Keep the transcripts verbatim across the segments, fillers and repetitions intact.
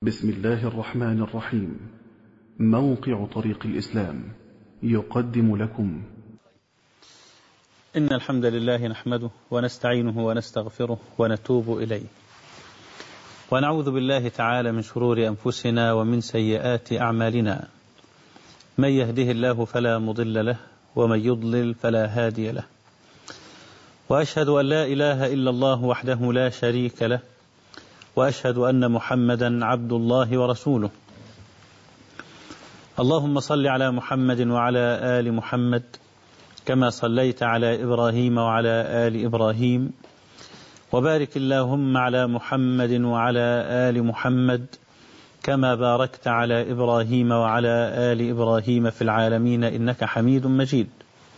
بسم الله الرحمن الرحيم. موقع طريق الإسلام يقدم لكم إن الحمد لله نحمده ونستعينه ونستغفره ونتوب إليه، ونعوذ بالله تعالى من شرور أنفسنا ومن سيئات أعمالنا. من يهده الله فلا مضل له ومن يضلل فلا هادي له، وأشهد أن لا إله إلا الله وحده لا شريك له، وأشهد أن محمدا عبد الله ورسوله. اللهم صل على محمد وعلى آل محمد كما صليت على إبراهيم وعلى آل إبراهيم، وبارك اللهم على محمد وعلى آل محمد كما باركت على إبراهيم وعلى آل إبراهيم في العالمين إنك حميد مجيد.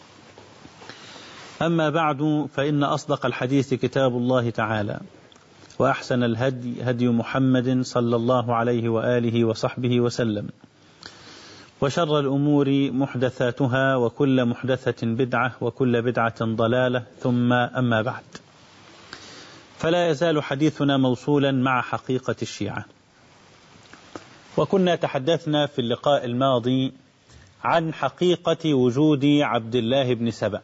أما بعد، فإن أصدق الحديث كتاب الله تعالى، وأحسن الهدي هدي محمد صلى الله عليه وآله وصحبه وسلم، وشر الأمور محدثاتها، وكل محدثة بدعة، وكل بدعة ضلالة، ثم أما بعد، فلا يزال حديثنا موصولا مع حقيقة الشيعة. وكنا تحدثنا في اللقاء الماضي عن حقيقة وجود عبد الله بن سبأ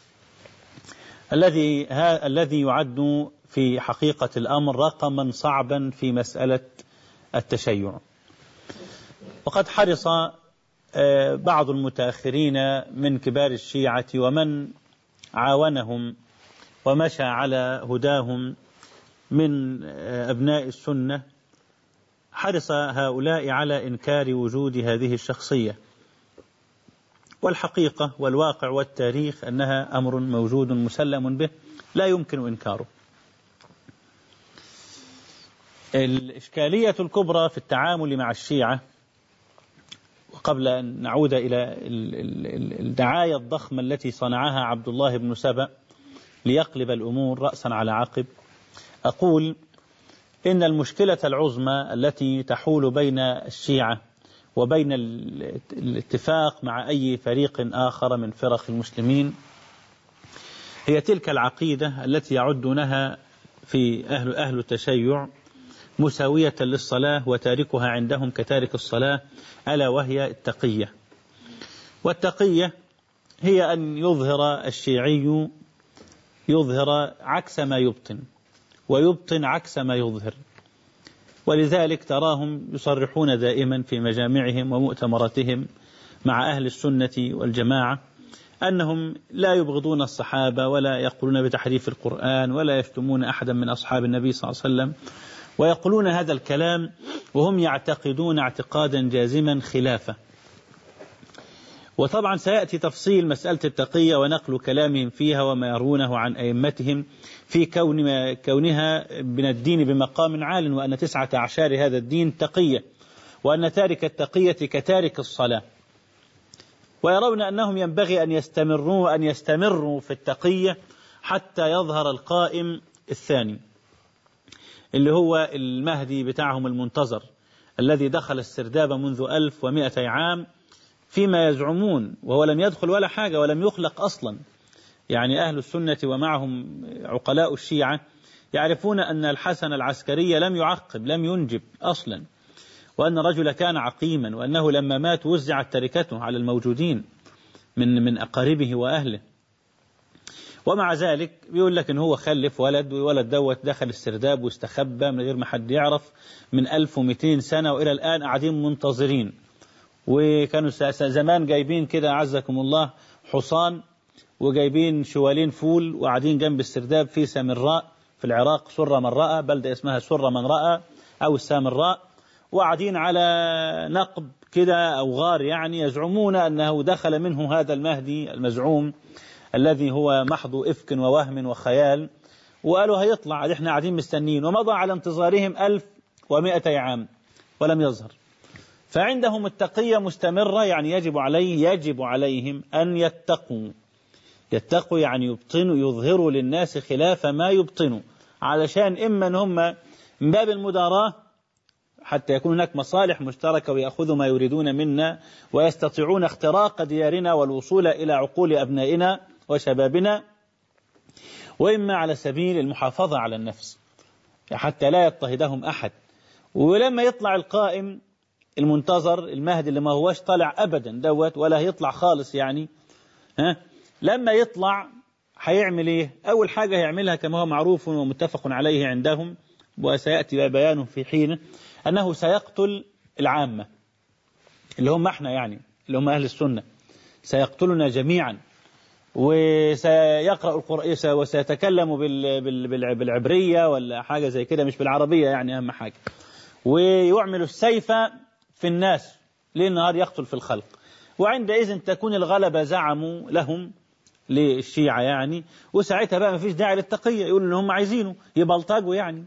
الذي الذي يعد في حقيقة الأمر رقما صعبا في مسألة التشيع. وقد حرص بعض المتأخرين من كبار الشيعة ومن عاونهم ومشى على هداهم من أبناء السنة، حرص هؤلاء على إنكار وجود هذه الشخصية. والحقيقة والواقع والتاريخ أنها أمر موجود مسلم به لا يمكن إنكاره. الإشكالية الكبرى في التعامل مع الشيعة، وقبل أن نعود إلى الدعاية الضخمة التي صنعها عبد الله بن سبأ ليقلب الأمور رأسا على عقب، أقول إن المشكلة العظمى التي تحول بين الشيعة وبين الاتفاق مع أي فريق آخر من فرق المسلمين هي تلك العقيدة التي يعدونها في أهل أهل التشيع مساوية للصلاة، وتاركها عندهم كتارك الصلاة، ألا وهي التقية. والتقية هي أن يظهر الشيعي يظهر عكس ما يبطن، ويبطن عكس ما يظهر. ولذلك تراهم يصرحون دائما في مجامعهم ومؤتمراتهم مع أهل السنة والجماعة أنهم لا يبغضون الصحابة، ولا يقولون بتحريف القرآن، ولا يشتمون أحدا من أصحاب النبي صلى الله عليه وسلم، ويقولون هذا الكلام وهم يعتقدون اعتقادا جازما خلافه. وطبعا سيأتي تفصيل مسألة التقية ونقل كلامهم فيها وما يرونه عن أئمتهم في كون كونها من الدين بمقام عال، وأن تسعة أعشار هذا الدين تقية، وأن تارك التقية كتارك الصلاة. ويرون أنهم ينبغي أن يستمروا أن يستمروا في التقية حتى يظهر القائم الثاني اللي هو المهدي بتاعهم المنتظر، الذي دخل السرداب منذ ألف ومائتي عام فيما يزعمون، وهو لم يدخل ولا حاجة ولم يخلق أصلا. يعني أهل السنة ومعهم عقلاء الشيعة يعرفون أن الحسن العسكري لم يعقب، لم ينجب أصلا، وأن الرجل كان عقيما، وأنه لما مات وزعت تركته على الموجودين من من أقاربه وأهله. ومع ذلك بيقول لك إن هو خلف ولد، وولد دوت دخل السرداب واستخبى من غير ما حد يعرف من ألف ومئتين سنة، وإلى الآن قاعدين منتظرين. وكانوا زمان جايبين كده أعزكم الله حصان، وجايبين شوالين فول، وقاعدين جنب السرداب في سامراء في العراق، سر من رأى، بلدة اسمها سر من رأى أو السامراء، وقاعدين على نقب كده أو غار، يعني يزعمون أنه دخل منه هذا المهدي المزعوم الذي هو محض إفك ووهم وخيال، وقالوا هيطلع، احنا قاعدين مستنين. ومضى على انتظارهم ألف ومائتي عام ولم يظهر. فعندهم التقية مستمرة، يعني يجب عليه يجب عليهم أن يتقوا يتقوا يعني يبطنوا، يظهروا للناس خلاف ما يبطنوا، علشان إما أن هم من باب المداراة حتى يكون هناك مصالح مشتركة ويأخذوا ما يريدون منا، ويستطيعون اختراق ديارنا والوصول إلى عقول أبنائنا وشبابنا، وإما على سبيل المحافظة على النفس حتى لا يضطهدهم أحد، ولما يطلع القائم المنتظر المهدي اللي ما هوش طالع أبدا دوت ولا هيطلع خالص يعني، ها لما يطلع هيعمل إيه؟ أول حاجة هيعملها كما هو معروف ومتفق عليه عندهم وسيأتي بيانه في حين، أنه سيقتل العامة اللي هم احنا يعني اللي هم أهل السنة، سيقتلنا جميعا وسيقرأ القرآن وسيتكلم بالعبرية ولا حاجة زي كده، مش بالعربية يعني أهم حاجة، ويعمل السيف في الناس ليل نهار يقتل في الخلق. وعندئذ تكون الغلبة زعموا لهم للشيعة يعني، وساعتها بقى ما فيش داعي للتقية، يقولوا إن هم عايزينه يبلطجوا يعني.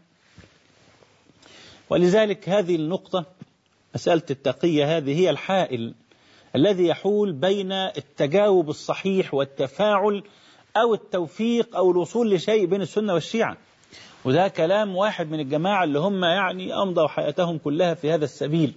ولذلك هذه النقطة مسألة التقية هذه هي الحائل الذي يحول بين التجاوب الصحيح والتفاعل أو التوفيق أو الوصول لشيء بين السنة والشيعة. وده كلام واحد من الجماعة اللي هم يعني أمضوا حياتهم كلها في هذا السبيل،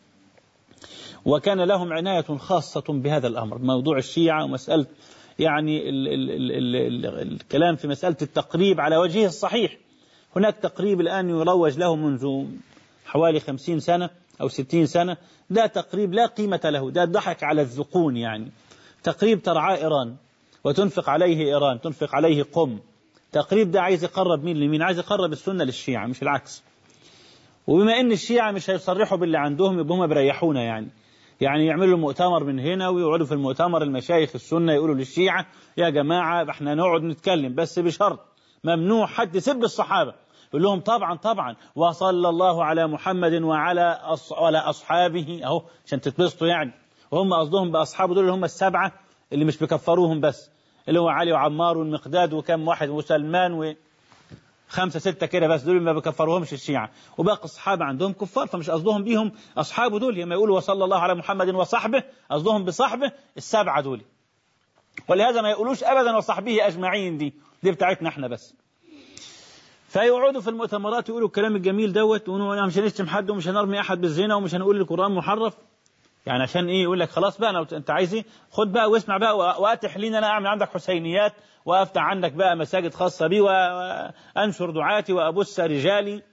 وكان لهم عناية خاصة بهذا الأمر، موضوع الشيعة ومسألة يعني ال ال ال ال ال الكلام في مسألة التقريب على وجهه الصحيح. هناك تقريب الآن يروج له منذ حوالي خمسين سنة أو ستين سنة، ده تقريب لا قيمة له، ده ضحك على الذقون يعني. تقريب ترعاه إيران وتنفق عليه إيران، تنفق عليه قم. تقريب ده عايز يقرب مين لمين؟ عايز يقرب السنة للشيعة مش العكس. وبما إن الشيعة مش هيصرحوا باللي عندهم يبقى هم بريحونا يعني يعني يعملوا مؤتمر من هنا ويقعدوا في المؤتمر المشايخ السنة يقولوا للشيعة يا جماعة احنا نقعد نتكلم بس بشرط ممنوع حد يسب الصحابة. يقول لهم طبعا طبعا وصلى الله على محمد وعلى وعلى أصحابه أهو عشان تتبسطوا يعني. وهم قصدهم بأصحابه دول اللي هم السبعة اللي مش بكفروهم بس، اللي هو علي وعمار والمقداد وكم واحد وسلمان وخمسة ستة كده بس، دول ما بكفروهمش الشيعة. وباقي الصحابة عندهم كفار فمش قصدهم بيهم أصحابه دول، لما يقولوا وصلى الله على محمد وصحبه قصدهم بصحبه السبعة دول. ولهذا ما يقولوش أبدا وصحبه أجمعين، دي دي بتاعتنا احنا بس. فيقعدوا في المؤتمرات يقولوا الكلام الجميل دوت، وانه مش هنشتم حد ومش هنرمي احد بالزنا ومش هنقول القرآن محرف يعني. عشان ايه؟ يقول لك خلاص بقى أنا انت عايز ايه خد بقى واسمع بقى واتح لي ان انا اعمل عندك حسينيات وافتح عندك بقى مساجد خاصة بي وانشر دعاتي وابث رجالي.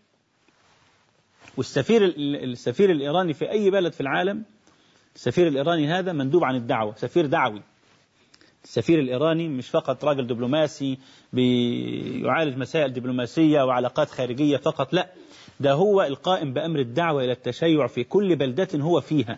والسفير السفير الايراني في اي بلد في العالم، السفير الايراني هذا مندوب عن الدعوة، سفير دعوي. السفير الإيراني مش فقط راجل دبلوماسي بيعالج مسائل دبلوماسية وعلاقات خارجية فقط، لا، ده هو القائم بأمر الدعوة إلى التشيع في كل بلدة هو فيها.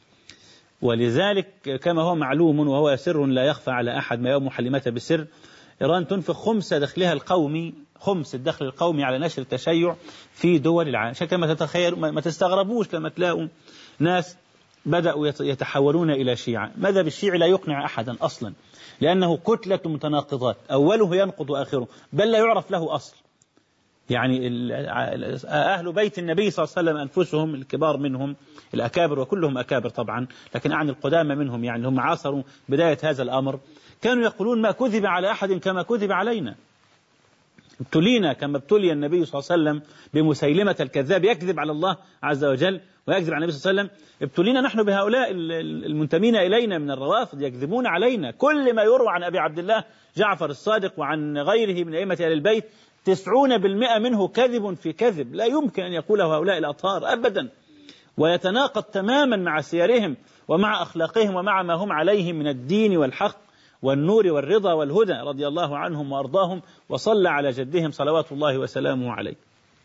ولذلك كما هو معلوم وهو سر لا يخفى على أحد ما يوم حلمته بسر، إيران تنفق خمس دخلها القومي، خمس الدخل القومي على نشر التشيع في دول العالم. عشان كما تتخيل ما تستغربوش لما تلاقوا ناس بدأوا يتحولون إلى شيعة. مذهب الشيعي لا يقنع أحدا أصلا، لأنه كتلة متناقضات، أوله ينقض آخره، بل لا يعرف له أصل. يعني أهل بيت النبي صلى الله عليه وسلم أنفسهم الكبار منهم الأكابر، وكلهم أكابر طبعا لكن أعني القدامى منهم يعني هم عاصروا بداية هذا الأمر، كانوا يقولون ما كذب على أحد كما كذب علينا. ابتلينا كما ابتلي النبي صلى الله عليه وسلم بمسيلمة الكذاب يكذب على الله عز وجل ويكذب على النبي صلى الله عليه وسلم. ابتلينا نحن بهؤلاء المنتمين إلينا من الروافض يكذبون علينا. كل ما يروى عن أبي عبد الله جعفر الصادق وعن غيره من أئمة أهل البيت تسعون بالمئة منه كذب في كذب، لا يمكن أن يقوله هؤلاء الأطهار أبدا، ويتناقض تماما مع سيرهم ومع أخلاقهم ومع ما هم عليه من الدين والحق والنور والرضا والهدى رضي الله عنهم وأرضاهم وصلى على جدهم صلوات الله وسلامه عليه.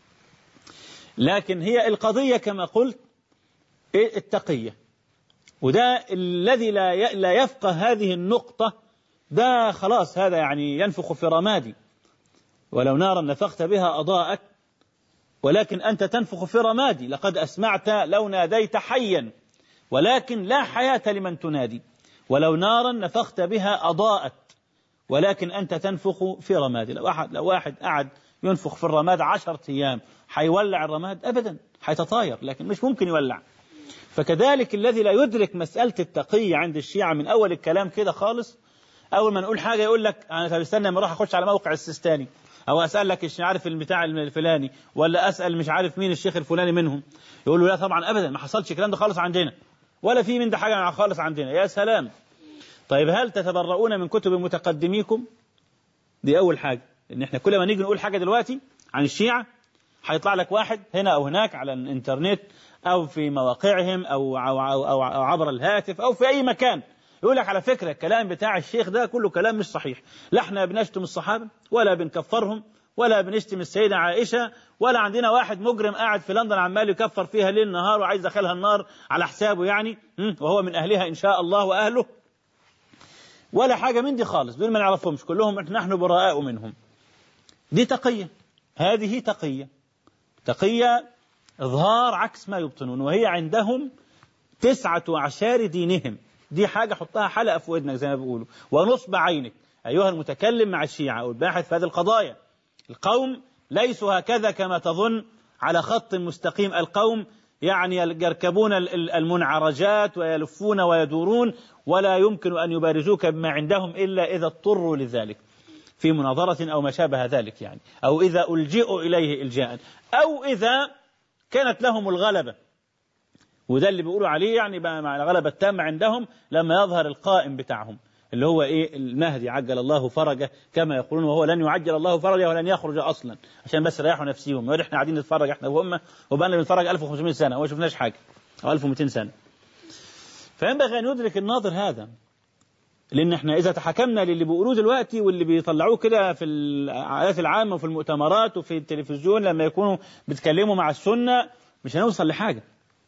لكن هي القضية كما قلت التقية، وده الذي لا يفقه هذه النقطة ده خلاص هذا يعني ينفخ في رمادي. ولو نارا نفخت بها أضاءت ولكن أنت تنفخ في رمادي. لقد أسمعت لو ناديت حيا ولكن لا حياة لمن تنادي. ولو نارا نفخت بها أضاءت ولكن أنت تنفخ في رمادي. لو واحد, لو واحد قعد ينفخ في الرماد عشرة أيام حيولع الرماد أبدا، حيتطاير لكن مش ممكن يولع. فكذلك الذي لا يدرك مسألة التقية عند الشيعة من أول الكلام كده خالص، أول ما نقول حاجة يقول لك أنا استنى ما أروح أخش على موقع السيستاني أو أسأل لك مش عارف البتاع الفلاني ولا أسأل مش عارف مين الشيخ الفلاني منهم، يقولوا لا طبعا أبدا ما حصلش الكلام ده خالص عندنا ولا في من ده حاجة خالص عندنا. يا سلام. طيب هل تتبرؤون من كتب متقدميكم؟ دي أول حاجة، إن إحنا كل ما نيجي نقول حاجة دلوقتي عن الشيعة هيطلع لك واحد هنا أو هناك على الإنترنت أو في مواقعهم أو, أو, أو, أو, أو عبر الهاتف أو في أي مكان، يقول لك على فكرة الكلام بتاع الشيخ ده كله كلام مش صحيح، لا احنا بنشتم الصحابة ولا بنكفرهم ولا بنشتم السيدة عائشة، ولا عندنا واحد مجرم قاعد في لندن عمال يكفر فيها ليل نهار وعايز يدخلها النار على حسابه يعني وهو من أهلها إن شاء الله وأهله، ولا حاجة من دي خالص. دول ما نعرفهمش، كلهم نحن براء منهم. دي تقية، هذه تقية، تقية إظهار عكس ما يبطنون، وهي عندهم تسعة أعشار دينهم. دي حاجة حطها حلقة في ودنك زي ما بيقولوا ونصب عينك أيها المتكلم مع الشيعة أو الباحث في هذه القضايا. القوم ليسوا هكذا كما تظن على خط مستقيم، القوم يعني يركبون المنعرجات ويلفون ويدورون، ولا يمكن أن يبارزوك بما عندهم إلا إذا اضطروا لذلك في مناظرة أو ما شابه ذلك يعني، أو إذا ألجئوا إليه إلجاء، أو إذا كانت لهم الغلبة. وده اللي بيقولوا عليه يعني مع الغلبة التامة عندهم لما يظهر القائم بتاعهم اللي هو إيه المهدي عجل الله فرجه كما يقولون، وهو لن يعجل الله فرجه ولن يخرج أصلا عشان بس ريحوا نفسيهم. يقول إحنا قاعدين نتفرج إحنا وهم وبقى بنتفرج ألف وخمسمائة سنة وما شفناش حاجة أو ألف ومئتين سنة. فينبغي أن يدرك الناظر هذا، لأن إحنا إذا تحكمنا للي بيقولوه دلوقتي واللي بيطلعوه كده في العادات العامة وفي المؤتمرات وفي التلفزيون لما يكونوا بيتكلموا مع السنة مش هنوصل لحاجة،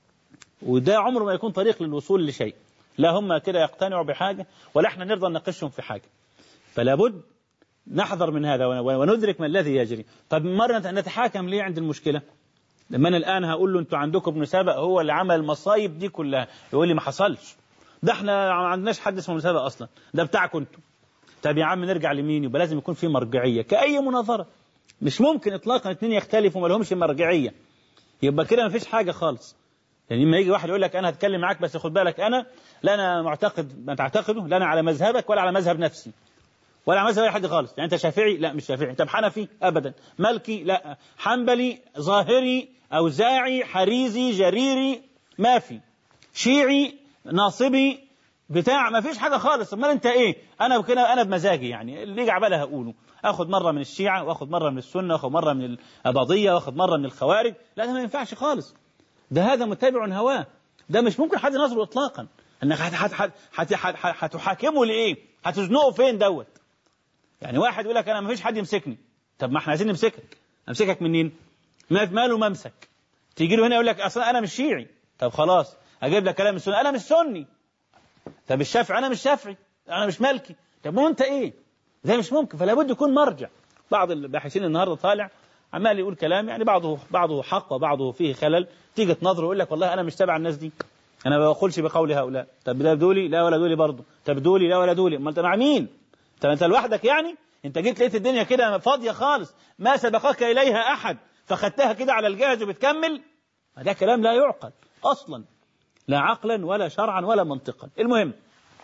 وده عمره ما يكون طريق للوصول لشيء. لا هم كده يقتنعوا بحاجة ولا احنا نرضى نناقشهم في حاجة. فلا بد نحذر من هذا وندرك ما الذي يجري. طب مرة نتحاكم ليه عند المشكلة؟ لما أنا الآن هقول له أنتوا عندكم ابن سبأ هو اللي عمل المصايب دي كلها، يقول لي ما حصلش، ده احنا ما عندناش حد اسمه ابن سبأ أصلا، ده بتاعكم انتوا. طب يا عم نرجع لمين؟ يبقى لازم يكون في مرجعية كأي مناظرة. مش ممكن إطلاقا اثنين يختلفوا ما لهمش مرجعية، يبقى كده ما فيش حاجة خالص. يعني لما يجي واحد يقول لك أنا هتكلم معاك بس خد بالك أنا لا أنا معتقد ما تعتقده، لا أنا على مذهبك ولا على مذهب نفسي ولا على مذهب أي حد خالص. يعني أنت شافعي؟ لا مش شافعي. طب حنفي؟ أبدا. مالكي؟ لا. حنبلي؟ ظاهري؟ أوزاعي؟ حريزي؟ جريري؟ ما في. شيعي؟ ناصبي؟ بتاع ما فيش حاجة خالص. امال أنت إيه؟ أنا كده أنا بمزاجي يعني اللي يجي عبالها هقوله، أخذ مرة من الشيعة وأخذ مرة من السنة وأخذ مرة من الأباضية وأخذ مرة من الخوارج. لا ده ما ينفعش خالص، ده هذا متبع هواه، ده مش ممكن حد يناظره اطلاقا. انك هتحاكمه لايه؟ هتزنقه فين دوت؟ يعني واحد يقول لك انا ما فيش حد يمسكني. طب ما احنا عايزين نمسكك، امسكك منين؟ ما في ماله ممسك. تيجي له هنا يقول لك اصلا انا مش شيعي. طب خلاص اجيب لك كلام السنه، انا مش سني. طب الشافعي؟ انا مش شافعي، انا مش مالكي. طب ما انت ايه؟ ده مش ممكن. فلا بد يكون مرجع. بعض الباحثين النهارده طالع عمال يقول كلام يعني بعضه بعضه حق وبعضه فيه خلل، تيجي تنظره يقول لك والله انا مش تابع الناس دي، انا ما بقولش بقول هؤلاء. طب ده دولي؟ لا ولا دولي برضه. طب دولي؟ لا ولا دولي. امال انت مع مين؟ طب انت لوحدك يعني؟ انت جيت لقيت الدنيا كده فاضيه خالص ما سبقك اليها احد فخدتها كده على الجاهز وبتكمل؟ ده كلام لا يعقل اصلا، لا عقلا ولا شرعا ولا منطقا. المهم،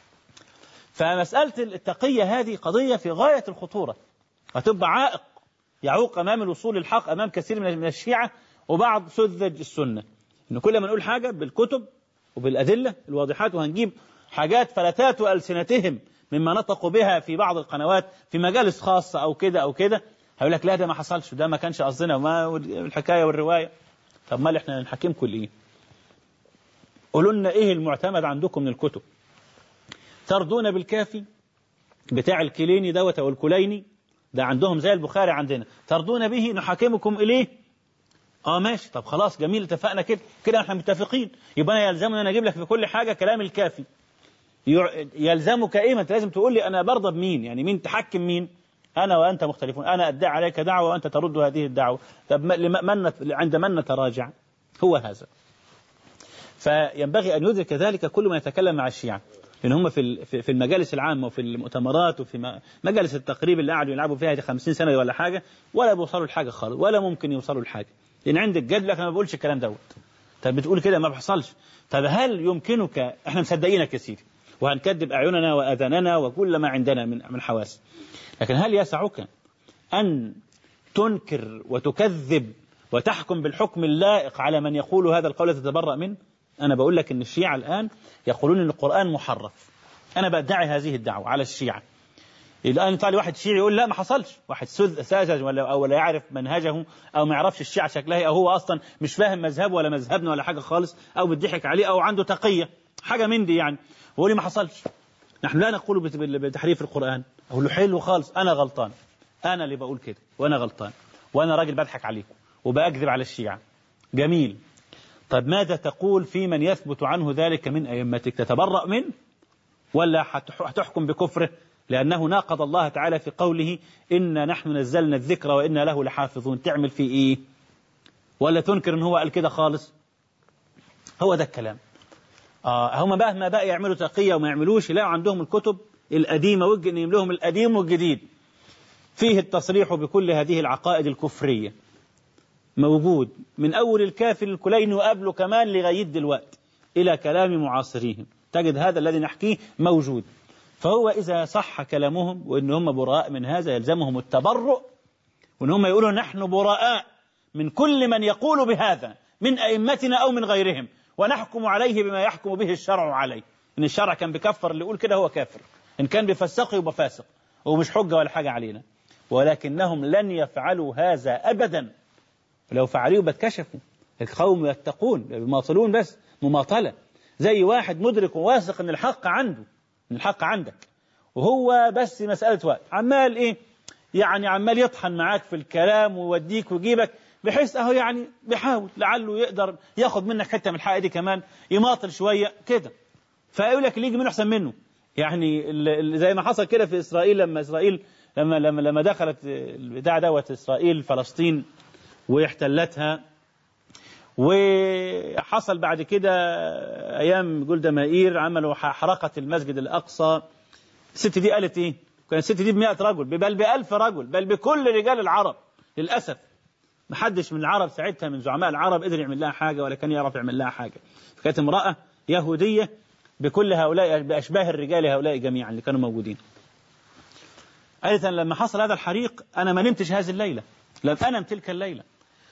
فمساله التقيه هذه قضيه في غايه الخطوره، هتبقى عائق يعوق أمام الوصول للحق أمام كثير من الشيعة وبعض سذج السنة. إن كل ما نقول حاجة بالكتب وبالأدلة الواضحات وهنجيب حاجات فلتات ألسنتهم مما نطقوا بها في بعض القنوات في مجالس خاصة أو كده أو كده، هيقول لك لا ده ما حصلش، ده ما كانش قصدنا وما الحكاية والرواية. طب ما احنا نحكمكم لإيه؟ قولوا لنا إيه المعتمد عندكم من الكتب؟ ترضون بالكافي بتاع الكليني دوت أو الكليني ده عندهم زي البخاري عندنا، ترضون به نحاكمكم إليه؟ آه ماشي. طب خلاص جميل، اتفقنا كده كده احنا متفقين. يبقى أنا يلزمني أنا أجيب لك في كل حاجة كلام الكافي. يلزمك إيه؟ ما أنت لازم تقول لي أنا برضى بمين، يعني مين تحكم مين؟ أنا وأنت مختلفون، أنا أدعي عليك دعوة وأنت ترد هذه الدعوة. طب من عند من نتراجع؟ هو هذا. فينبغي أن يدرك ذلك كل ما يتكلم مع الشيعة، لأن هم في في المجالس العامة وفي المؤتمرات وفي مجالس التقريب اللي قاعدوا يلعبوا فيها دي خمسين سنة ولا حاجة، ولا بيوصلوا لحاجة خالص ولا ممكن يوصلوا لحاجة، لأن عندك جد لك ما بقولش الكلام دوت. طب بتقول كده ما بيحصلش. طب هل يمكنك؟ احنا مصدقينك يا سيدي وهنكذب أعيننا وأذاننا وكل ما عندنا من من حواس، لكن هل يسعك أن تنكر وتكذب وتحكم بالحكم اللائق على من يقول هذا القول تتبرأ منه؟ أنا بقول لك إن الشيعة الآن يقولون إن القرآن محرف. أنا بدعي هذه الدعوة على الشيعة. الآن يطلع لي واحد شيعي يقول لا ما حصلش، واحد ساذج ولا أو لا يعرف منهجه أو ما يعرفش الشيعة شكلها أو هو أصلا مش فاهم مذهبه ولا مذهبنا ولا حاجة خالص أو بيضحك عليه أو عنده تقية حاجة من دي يعني، ويقول لي ما حصلش. نحن لا نقول بتحريف القرآن. أقول له حلو خالص، أنا غلطان، أنا اللي بقول كده وأنا غلطان وأنا راجل بضحك عليكم وبأكذب على الشيعة. جميل. طب ماذا تقول في من يثبت عنه ذلك من أئمتك؟ تتبرأ منه ولا هتحكم بكفره لأنه ناقض الله تعالى في قوله إنا نحن نزلنا الذكر وإنا له لحافظون؟ تعمل فيه إيه؟ ولا تنكر إن هو قال كده خالص؟ هو ده الكلام. آه هم بقى ما بقى يعملوا تقية وما يعملوش، يلاقوا عندهم الكتب القديمة وجن لهم القديم والجديد فيه التصريح بكل هذه العقائد الكفرية موجود من أول الكافر الكلين وقبله كمان لغاية دلوقتي إلى كلام معاصريهم، تجد هذا الذي نحكيه موجود. فهو إذا صح كلامهم وإن هم براء من هذا يلزمهم التبرؤ، وإن هم يقولوا نحن براء من كل من يقول بهذا من أئمتنا أو من غيرهم، ونحكم عليه بما يحكم به الشرع عليه. إن الشرع كان بكفر اللي يقول كده هو كافر، إن كان بفسقه يبقى فاسق ومش حجة ولا حاجة علينا. ولكنهم لن يفعلوا هذا أبدا، لو فعلوه بتكشفوا. القوم يتقون بيماطلون بس مماطلة، زي واحد مدرك وواثق ان الحق عنده، ان الحق عندك، وهو بس مسألة وقت عمال ايه يعني عمال يطحن معاك في الكلام ويوديك ويجيبك، بحيث اهو يعني بيحاول لعله يقدر ياخد منك حتة من الحق دي كمان، يماطل شوية كده، فيقول لك اللي يجي منه احسن منه. يعني زي ما حصل كده في اسرائيل، لما اسرائيل لما لما لما دخلت البتاع دوت اسرائيل فلسطين واحتلتها، وحصل بعد كده أيام جولدا مائير عملوا حرقة المسجد الأقصى. الست دي قالت إيه؟ كان الست دي بمئة رجل بل بألف رجل بل بكل رجال العرب. للأسف محدش من العرب ساعتها من زعماء العرب قدر يعمل لها حاجة ولا كان يعرف يعمل لها حاجة. كانت امرأة يهودية بكل هؤلاء بأشباه الرجال هؤلاء جميعا اللي كانوا موجودين. قالت لما حصل هذا الحريق أنا ما نمتش هذه الليلة، لم أنم تلك الليلة،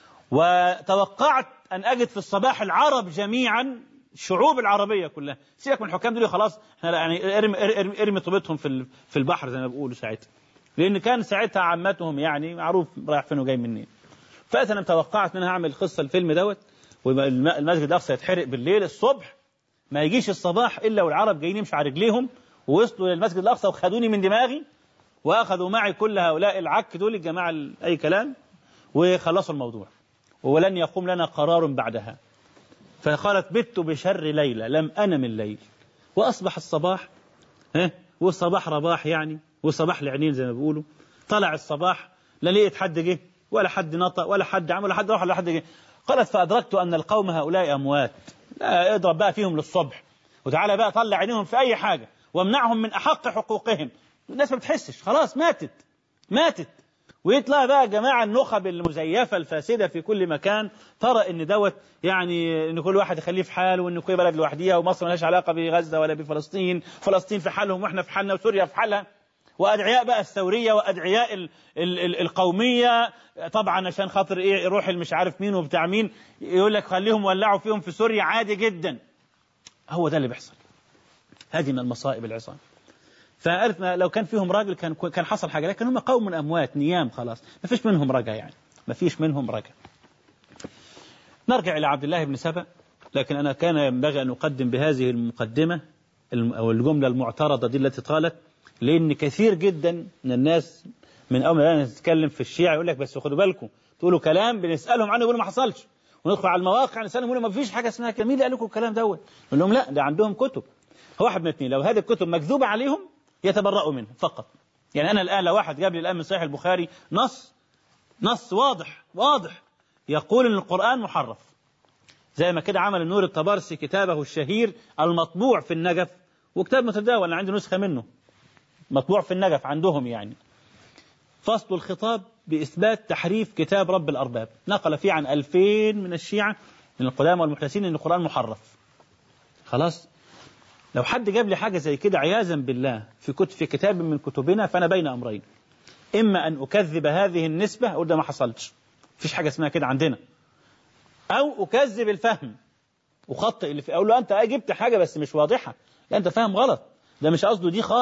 وتوقعت أن أجد في الصباح العرب جميعا، الشعوب العربية كلها، سيبك من الحكام دول خلاص، يعني ارمي, ارمي, ارمي طوبتهم في في البحر زي ما بيقولوا ساعتها، لأن كان ساعتها عامتهم يعني معروف رايح فين وجاي منين. فأنا توقعت أن أنا هعمل قصة الفيلم دوت، والمسجد الأقصى يتحرق بالليل، الصبح ما يجيش الصباح إلا والعرب جايين يمشوا على رجليهم ووصلوا للمسجد الأقصى وخدوني من دماغي وأخذوا معي كل هؤلاء العك دول الجماعة أي كلام وخلصوا الموضوع، ولن يقوم لنا قرار بعدها. فقالت بت بشر ليلة لم أنم الليل، وأصبح الصباح ها والصباح رباح يعني، والصباح لعنين زي ما بيقولوا. طلع الصباح لا لقيت حد جه ولا حد نطق ولا حد عمل ولا حد راح ولا حد جه. قالت فأدركت أن القوم هؤلاء أموات، لا اضرب بقى فيهم للصبح وتعالى بقى طلع عينيهم في أي حاجة وامنعهم من أحق حقوقهم. الناس ما بتحسش، خلاص ماتت ماتت. ويطلع بقى جماعة النخب المزيفة الفاسدة في كل مكان ترى ان دوت يعني ان كل واحد يخليه في حاله وان كل بلد لوحديها ومصر مالهاش علاقة بغزة ولا بفلسطين، فلسطين في حالهم واحنا في حالنا وسوريا في حالها. وادعياء بقى الثورية وادعياء ال ال ال القومية طبعا عشان خاطر ايه يروح المش عارف مين وبتاع مين يقول لك خليهم ولعوا فيهم في سوريا عادي جدا. هو ده اللي بيحصل، هذه من المصائب العظام. فقالت لو كان فيهم راجل كان كان حصل حاجة، لكن هم قوم من أموات نيام خلاص ما فيش منهم رجع، يعني ما فيش منهم رجع. نرجع إلى عبد الله بن سبأ. لكن أنا كان ينبغي أن أقدم بهذه المقدمة أو الجملة المعترضة دي التي قالت، لأن كثير جدا من الناس من أول ما نتكلم في الشيعة يقول لك بس خدوا بالكم تقولوا كلام بنسألهم عنه يقولوا ما حصلش، وندخل على المواقع نسألهم يقولوا ما فيش حاجة اسمها كده. مين اللي قال لكم الكلام دوت؟ نقول لهم لا ده عندهم كتب. هو واحد من اثنين، لو هذه الكتب مكذوبة عليهم يتبرؤوا منه فقط. يعني أنا الآن لو واحد جاب لي الآن من صحيح البخاري نص نص واضح واضح يقول إن القرآن محرف، زي ما كده عمل النور الطبرسي كتابه الشهير المطبوع في النجف، وكتاب متداول أنا عندي نسخة منه مطبوع في النجف عندهم، يعني فصل الخطاب بإثبات تحريف كتاب رب الأرباب، نقل فيه عن ألفين من الشيعة من القدامى والمحدثين إن القرآن محرف. خلاص لو حد جاب لي حاجة زي كده عياذا بالله في كتب في كتاب من كتبنا، فأنا بين أمرين، إما أن أكذب هذه النسبة أقول ده ما حصلش فيش حاجة اسمها كده عندنا، أو أكذب الفهم وخطئ اللي في أقول له أنت جبت حاجة بس مش واضحة، لا أنت فاهم غلط، ده مش قصده دي خالص،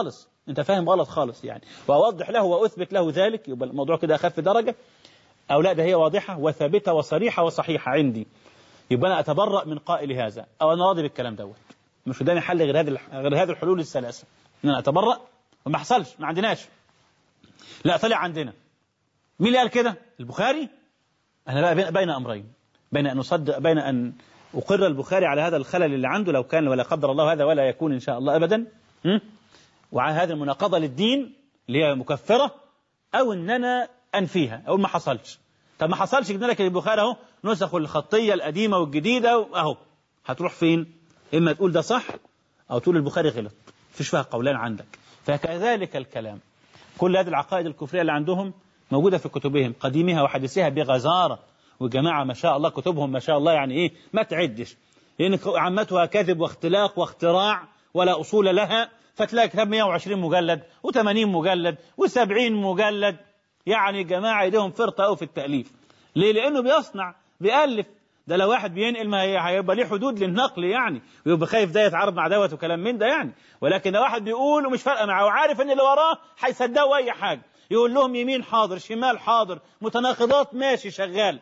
أنت فاهم غلط خالص يعني، وأوضح له وأثبت له ذلك، يبقى الموضوع كده أخف درجة. أو لا، ده هي واضحة وثابتة وصريحة وصحيحة عندي، يبقى أنا أتبرأ من قائل هذا، أو أنا راضي بالكلام دوت. مش قدامي حل غير هذه غير هذه الحلول الثلاثة، إن أنا أتبرأ وما حصلش، ما عندناش، لا طلع عندنا. مين اللي قال كده؟ البخاري. أنا بقى بين أمرين، بين أن أصدق، بين أن أقر البخاري على هذا الخلل اللي عنده لو كان، ولا قدر الله هذا ولا يكون إن شاء الله أبدا، وعلى هذه المناقضة للدين اللي هي مكفرة، أو أن أنا أنفيها أو ما حصلش. طب ما حصلش، جبنا لك البخاري أهو نسخ الخطية القديمة والجديدة أهو، هتروح فين؟ إما تقول ده صح أو تقول البخاري غلط، فيش فيها قولان عندك. فكذلك الكلام، كل هذه العقائد الكفرية اللي عندهم موجودة في كتبهم قديمها وحديثها بغزارة. وجماعة ما شاء الله كتبهم ما شاء الله يعني إيه ما تعدش، لأن عامتها كذب واختلاق واختراع ولا أصول لها. فتلاقي كتاب مئة وعشرين مجلد وثمانين مجلد وسبعين مجلد، يعني جماعة ايديهم فرطة أو في التأليف. ليه؟ لأنه بيصنع بيألف. ده لو واحد بينقل ما هيبقى ليه حدود للنقل يعني، ويبقى خايف ده يتعارض مع دوت وكلام من ده يعني. ولكن لو واحد بيقول ومش فارقة معه وعارف ان اللي وراه هيصدقوا أي حاجة، يقول لهم يمين حاضر شمال حاضر متناقضات ماشي شغال،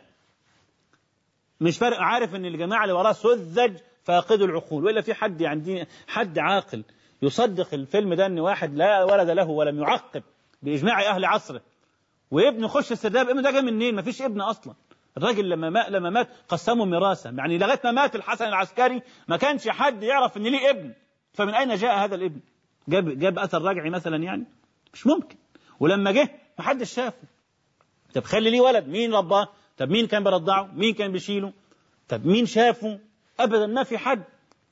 مش فارق، عارف ان الجماعة اللي وراه سذج فاقدوا العقول. وإلا في حد عندي حد عاقل يصدق الفيلم ده ان واحد لا ولد له ولم يعقب بإجماع أهل عصره، وابنه خش السرداب؟ ابنه ده جاي منين؟ ما فيش ابن أصلا. الراجل لما مات لما مات قسموا ميراثا، يعني لغايه ما مات الحسن العسكري ما كانش حد يعرف ان ليه ابن. فمن اين جاء هذا الابن؟ جاب جاب اثر رجعي مثلا يعني؟ مش ممكن. ولما جه ما حدش شافه. طب خلي ليه ولد، مين رباه؟ طب مين كان بيرضعه؟ مين كان بيشيله؟ طب مين شافه؟ ابدا ما في حد،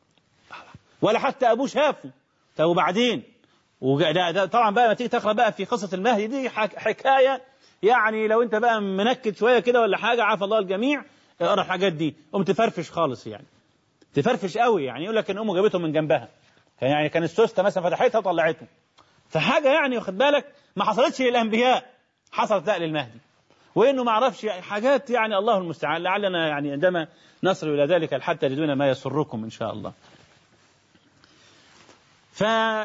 ولا حتى ابوه شافه. طب وبعدين؟ طبعا بقى ما تيجي تقرا بقى في قصه المهدي دي حكايه، يعني لو انت بقى منكد شويه كده ولا حاجه، عافى الله الجميع، اقرا الحاجات دي قوم تفرفش خالص يعني، تفرفش قوي يعني. يقول لك ان امه جابته من جنبها، يعني كان السوسته مثلا فتحتها وطلعته، فحاجه يعني واخد بالك ما حصلتش للانبياء، حصلت لا للمهدي. وانه ما عرفش حاجات يعني الله المستعان. لعلنا يعني عندما نصل الى ذلك الحد تجدون ما يسركم ان شاء الله. ف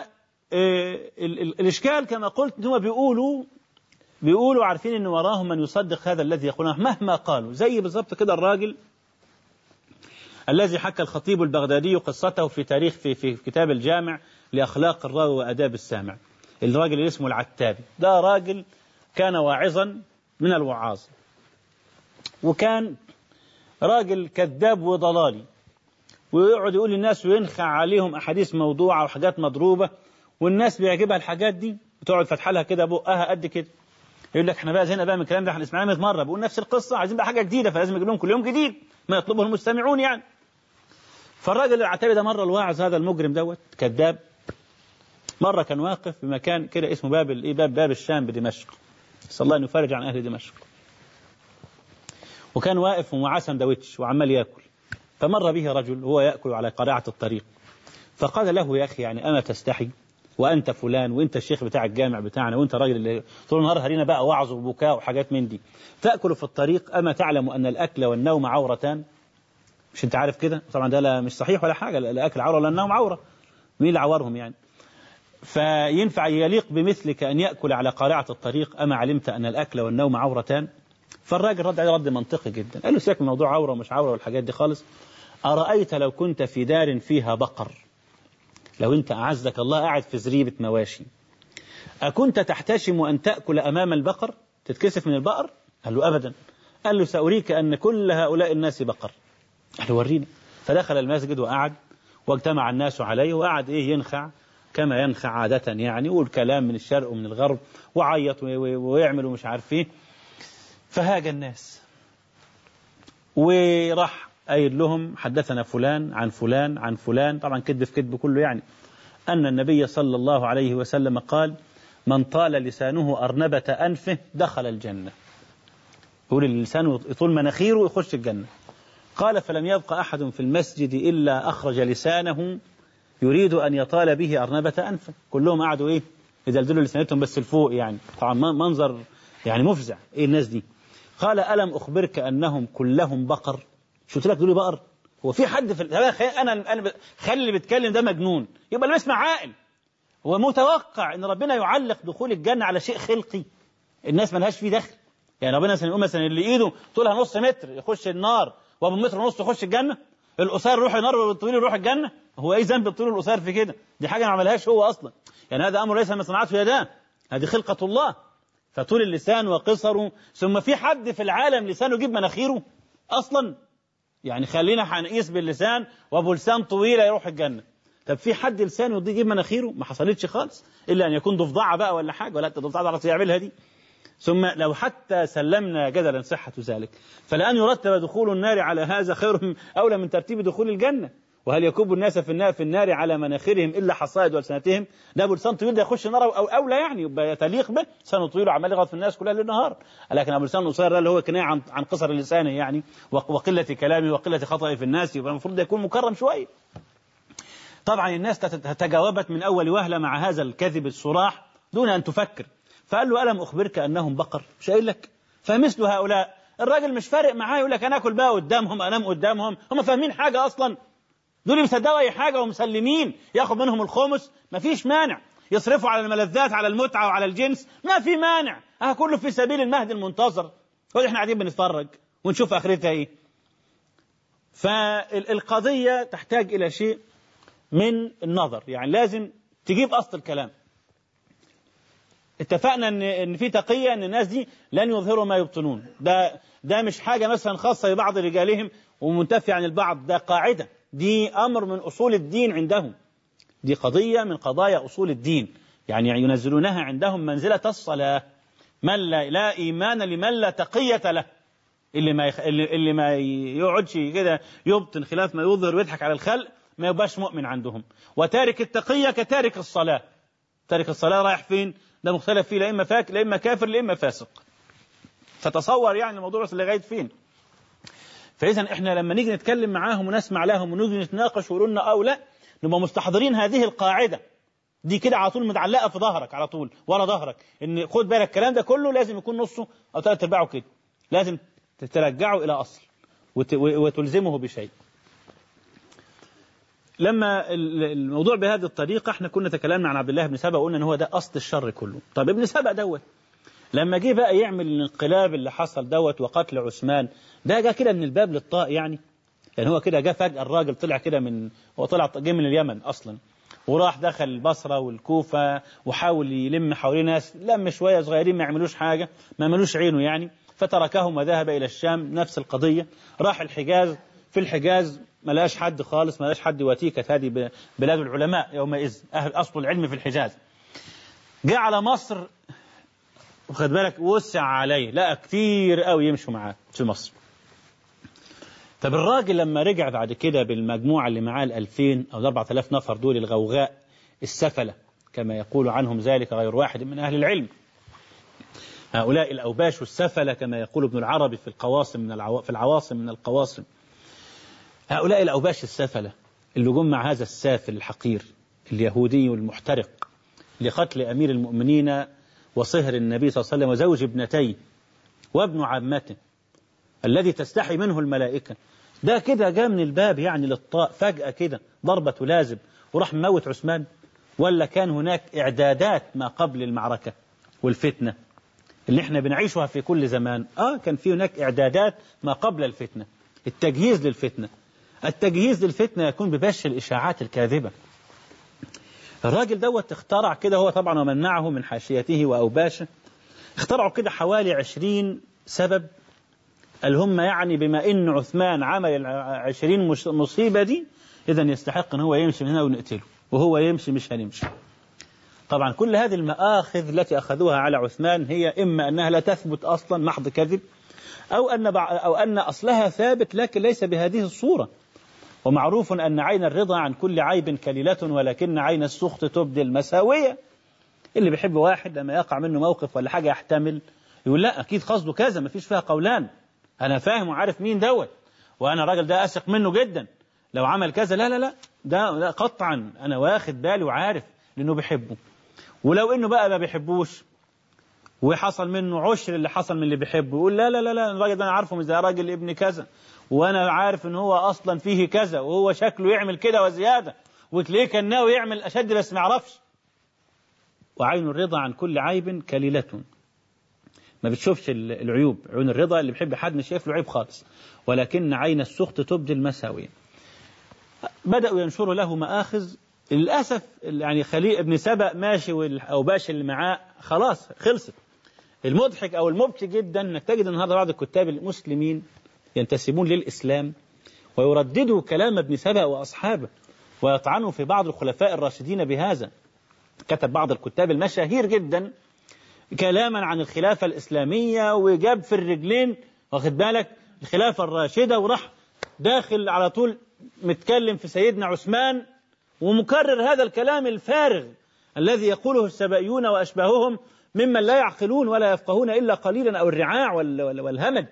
الاشكال كما قلت هم بيقولوا بيقولوا عارفين ان وراهم من يصدق هذا الذي يقولونه مهما قالوا. زي بالضبط كده الراجل الذي حكى الخطيب البغدادي قصته في تاريخ في في كتاب الجامع لأخلاق الراوي وآداب السامع. الراجل اللي اسمه العتابي ده راجل كان واعظا من الوعاظ، وكان راجل كذاب وضلالي، ويقعد يقول للناس وينخع عليهم أحاديث موضوعة وحاجات مضروبة، والناس بيعجبها الحاجات دي بتقعد فتح لها كده بقها قد كده. يقول لك احنا بقى زهقنا بقى من الكلام ده، احنا سمعناه مية مرة بقول نفس القصة، عايزين بقى حاجة جديدة، فلازم يجيب لهم كل يوم جديد ما يطلبه المستمعون يعني. فالراجل العتابي ده مرة الواعظ هذا المجرم دوت كذاب، مرة كان واقف بمكان كده اسمه باب الايه باب باب الشام بدمشق، صلى الله أن يفرج عن أهل دمشق. وكان واقف ومعاه سندوتش وعمال ياكل، فمر به رجل وهو يأكل على قارعة الطريق، فقال له يا أخي يعني أما تستحي وأنت فلان وأنت الشيخ بتاع الجامع بتاعنا وأنت راجل اللي طول النهار هرينا بقى وعظ وبكاء وحاجات من دي، تأكل في الطريق، أما تعلم أن الأكل والنوم عورتان؟ مش أنت عارف كده؟ طبعا ده لا مش صحيح ولا حاجة، لا الأكل عورة ولا النوم عورة، مين اللي عورهم يعني؟ فينفع يليق بمثلك أن يأكل على قارعة الطريق أما علمت أن الأكل والنوم عورتان؟ فالراجل رد عليه رد منطقي جدا، قال له سيبك من موضوع عورة ومش عورة والحاجات دي خالص، أرأيت لو كنت في دار فيها بقر، لو أنت أعزك الله قاعد في زريبة مواشي، أكنت تحتشم أن تأكل أمام البقر تتكسف من البقر؟ قال له أبدا. قال له سأريك أن كل هؤلاء الناس بقر. قال له وريني. فدخل المسجد وقعد واجتمع الناس عليه وقعد إيه ينخع كما ينخع عادة يعني، والكلام من الشرق ومن الغرب وعيط ويعمل ومش عارف ايه. فهاج الناس وراح قايل لهم حدثنا فلان عن فلان عن فلان، طبعا كذب في كذب كله يعني، أن النبي صلى الله عليه وسلم قال من طال لسانه أرنبة أنفه دخل الجنة. يقول اللسان يطول مناخيره يخش الجنة. قال فلم يبقى أحد في المسجد إلا أخرج لسانه يريد أن يطال به أرنبة أنفه، كلهم قعدوا إيه يدلدلوا لسانتهم بس الفوق يعني، طبعا منظر يعني مفزع. إيه الناس دي؟ قال ألم أخبرك أنهم كلهم بقر؟ شو قلت لك دول بقر؟ هو في حد في أنا أنا خلي اللي بيتكلم ده مجنون، يبقى اللي بيسمع عاقل. هو متوقع ان ربنا يعلق دخول الجنة على شيء خلقي الناس ما لهاش فيه دخل. يعني ربنا مثلا يقول مثلا اللي ايده طولها نص متر يخش النار وابو متر ونص يخش الجنة، القصير يروح النار والطويل يروح الجنة. هو ايه ذنب الطويل والقصير في كده؟ دي حاجة ما عملهاش هو اصلا، يعني هذا امر ليس من صناعته يداه، هذه خلقة الله. فطول اللسان وقصره، ثم في حد في العالم لسانه يجيب مناخيره اصلا؟ يعني خلينا هنقيس باللسان، وابو لسان طويله يروح الجنه. طب في حد لسانه يجيب مناخيره؟ ما حصلتش خالص، الا ان يكون ضفدعه بقى ولا حاجه، ولا الضفدعه تعرف يعملها دي. ثم لو حتى سلمنا جدلا صحه ذلك، فلان يرتب دخول النار على هذا خير اولى من ترتيب دخول الجنه. وهل يكب الناس في النار في النار على مناخرهم الا حصائد والسنتهم؟ ده ابو لسان طويل ده يخش النار او اولى، يعني يبقى تليق به، لسانه طويل وعمال يغلط في الناس كلها ليل نهار. لكن ابو لسان قصير ده اللي هو كنايه عن عن قصر لسانه يعني، وقله كلامه وقله خطأه في الناس، يبقى المفروض يكون مكرم شويه. طبعا الناس تجاوبت من اول وهله مع هذا الكذب الصراح دون ان تفكر، فقال له الم اخبرك انهم بقر؟ مش قايل لك؟ فمثل هؤلاء الراجل مش فارق معاه، يقول لك انا اكل بقى قدامهم انام قدامهم، هم فاهمين حاجه اصلا؟ دول بيصدقوا اي حاجه ومسلمين، ياخد منهم الخمس ما فيش مانع، يصرفوا على الملذات على المتعه وعلى الجنس ما في مانع، اه كله في سبيل المهدي المنتظر. هو احنا قاعدين بنتفرج ونشوف اخرتها ايه. فالقضيه تحتاج الى شيء من النظر، يعني لازم تجيب اصل الكلام. اتفقنا ان ان في تقيه، ان الناس دي لن يظهروا ما يبطنون، ده ده مش حاجه مثلا خاصه ببعض رجالهم ومنتفيه عن البعض، ده قاعده، دي أمر من أصول الدين عندهم، دي قضية من قضايا أصول الدين، يعني ينزلونها عندهم منزلة الصلاة. من لا, لا إيمان لمن لا تقية له، اللي ما يخ... اللي, اللي ما يقعدش كده يبطن خلاف ما يظهر ويضحك على الخلق ما يبقاش مؤمن عندهم. وتارك التقية كتارك الصلاة، تارك الصلاة رايح فين؟ ده مختلف فيه، لا إما فاك لا إما كافر لا إما فاسق. فتصور يعني الموضوع اللي لغاية فين. فإذا إحنا لما نيجي نتكلم معاهم ونسمع لهم ونيجي نتناقش ويقولوا لنا أو لا، نبقى مستحضرين هذه القاعدة دي كده على طول متعلقة في ظهرك، على طول ورا ظهرك، إن خد بالك الكلام ده كله لازم يكون نصه أو ثلاث أرباعه كده، لازم ترجعه إلى أصل وتلزمه بشيء. لما الموضوع بهذه الطريقة إحنا كنا تكلمنا عن عبد الله بن سبأ وقلنا إن هو ده أصل الشر كله. طب ابن سبأ دوت لما جه بقى يعمل الانقلاب اللي حصل دوت وقتل عثمان، ده جه كده من الباب للطاق يعني، يعني هو كده جه فجأة الراجل طلع كده من، هو طلع جه من اليمن أصلا وراح دخل البصرة والكوفة وحاول يلم حوالين ناس، لم شوية صغيرين ما يعملوش حاجة، ما ملوش عينه يعني، فتركهم وذهب إلى الشام. نفس القضية راح الحجاز، في الحجاز ما لقاش حد خالص، ما لقاش حد وتي، كانت هذه بلاد العلماء يومئذ، أهل أصل العلم في الحجاز. جاء على مصر وخد بالك وسع عليه، لا كتير قوي يمشوا معاه في مصر. طب الراجل لما رجع بعد كده بالمجموعة اللي معاه الألفين أو الأربعة آلاف نفر دول الغوغاء السفلة كما يقول عنهم ذلك غير واحد من أهل العلم، هؤلاء الأوباش السفلة كما يقول ابن العربي في القواصم من العو... في العواصم من القواصم، هؤلاء الأوباش السفلة اللي جم مع هذا السافل الحقير اليهودي المحترق لقتل أمير المؤمنين وصهر النبي صلى الله عليه وسلم وزوج ابنتيه وابن عمته الذي تستحي منه الملائكة، ده كده جاء من الباب يعني للطاء فجأة كده ضربة لازم وراح موت عثمان؟ ولا كان هناك إعدادات ما قبل المعركة والفتنة اللي احنا بنعيشها في كل زمان؟ آه كان في هناك إعدادات ما قبل الفتنة، التجهيز للفتنة. التجهيز للفتنة يكون ببش الإشاعات الكاذبة. الراجل دوت اخترع كده، هو طبعا ومن معه من حاشيته وأوباشه، اخترعوا كده حوالي عشرين سبب اللي هم يعني بما إن عثمان عمل العشرين مصيبة دي إذا يستحق أن هو يمشي من هنا ونقتله، وهو يمشي مش هنمشي. طبعا كل هذه المآخذ التي أخذوها على عثمان هي إما أنها لا تثبت أصلا محض كذب، أو أن أو أن أصلها ثابت لكن ليس بهذه الصورة. ومعروف أن عين الرضا عن كل عيب كليلة ولكن عين السخط تبدي المساوية. اللي بيحب واحد لما يقع منه موقف ولا حاجة يحتمل يقول لا أكيد قصده كذا، ما فيش فيها قولان، أنا فاهم وعارف مين دوت، وأنا الراجل ده أثق منه جدا، لو عمل كذا لا لا لا ده لا قطعا أنا واخد بالي وعارف لأنه بيحبه. ولو إنه بقى ما بيحبوش وحصل منه عشر اللي حصل من اللي بيحبه يقول لا لا لا لا الراجل ده أنا عارفه زي راجل ابن كذا، وأنا عارف إن هو أصلا فيه كذا، وهو شكله يعمل كده وزيادة، وتلاقيه كان ناوي يعمل أشد بس ما يعرفش. وعين الرضا عن كل عيب كليلة. ما بتشوفش العيوب، عين الرضا اللي بيحب حد مش شايف له عيب خالص، ولكن عين السخط تبدي المساوي. بدأوا ينشروا له مآخذ. للأسف يعني خليل ابن سبأ ماشي والأوباش اللي معاه خلاص خلصت. المضحك أو المبكي جدا أنك تجد النهارده بعض الكتاب المسلمين ينتسبون للإسلام ويرددوا كلام ابن سبأ وأصحابه ويطعنوا في بعض الخلفاء الراشدين بهذا. كتب بعض الكتاب المشاهير جدا كلاما عن الخلافة الإسلامية وجاب في الرجلين واخد بالك الخلافة الراشدة، وراح داخل على طول متكلم في سيدنا عثمان ومكرر هذا الكلام الفارغ الذي يقوله السبائيون وأشباههم ممن لا يعقلون ولا يفقهون إلا قليلا أو الرعاع والهمج.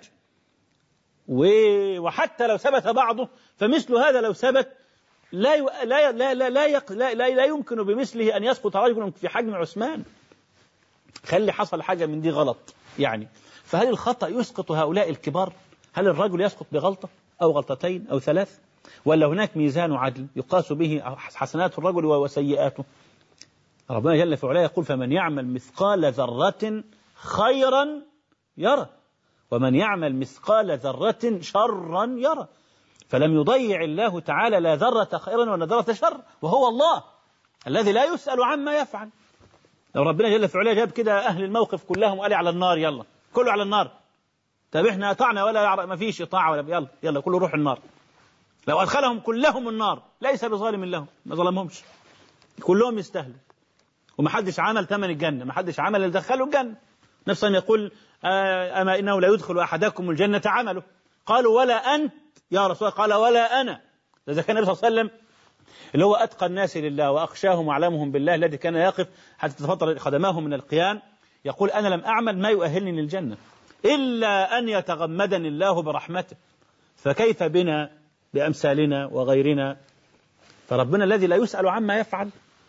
وحتى لو ثبت بعضه فمثل هذا لو ثبت لا لا لا لا لا, لا, لا, لا يمكن بمثله أن يسقط رجل في حجم عثمان. خلي حصل حاجة من دي غلط يعني. فهل الخطأ يسقط هؤلاء الكبار؟ هل الرجل يسقط بغلطة أو غلطتين أو ثلاث؟ ولا هناك ميزان عدل يقاس به حسنات الرجل وسيئاته؟ ربنا جل في علاه يقول فمن يعمل مثقال ذرة خيرا يرى ومن يعمل مثقال ذرة شرا يرى. فلم يضيع الله تعالى لا ذرة خيرا ولا ذرة شر، وهو الله الذي لا يسأل عما يفعل. لو ربنا جل في علاه جاب كده أهل الموقف كلهم وقال على النار يلا كله على النار، طب احنا أطعنا ولا ما فيش إطاعة ولا يلا يلا كله روح النار. لو أدخلهم كلهم النار ليس بظالم لهم، ما ظلمهمش، كلهم يستاهلوا، ومحدش عمل ثمن الجنة، محدش عمل اللي دخله الجنة. نفسا يقول أما إنه لا يدخل أحدكم الجنة عمله. قالوا ولا أنت يا رسول الله؟ قال ولا أنا. إذا كان النبي صلى الله عليه وسلم اللي هو أتقى الناس لله وأخشاهم وأعلمهم بالله الذي كان يقف حتى تتفطر قدماه من القيام يقول أنا لم أعمل ما يؤهلني للجنة إلا أن يتغمدني الله برحمته، فكيف بنا بأمثالنا وغيرنا؟ فربنا الذي لا يسأل عما يفعل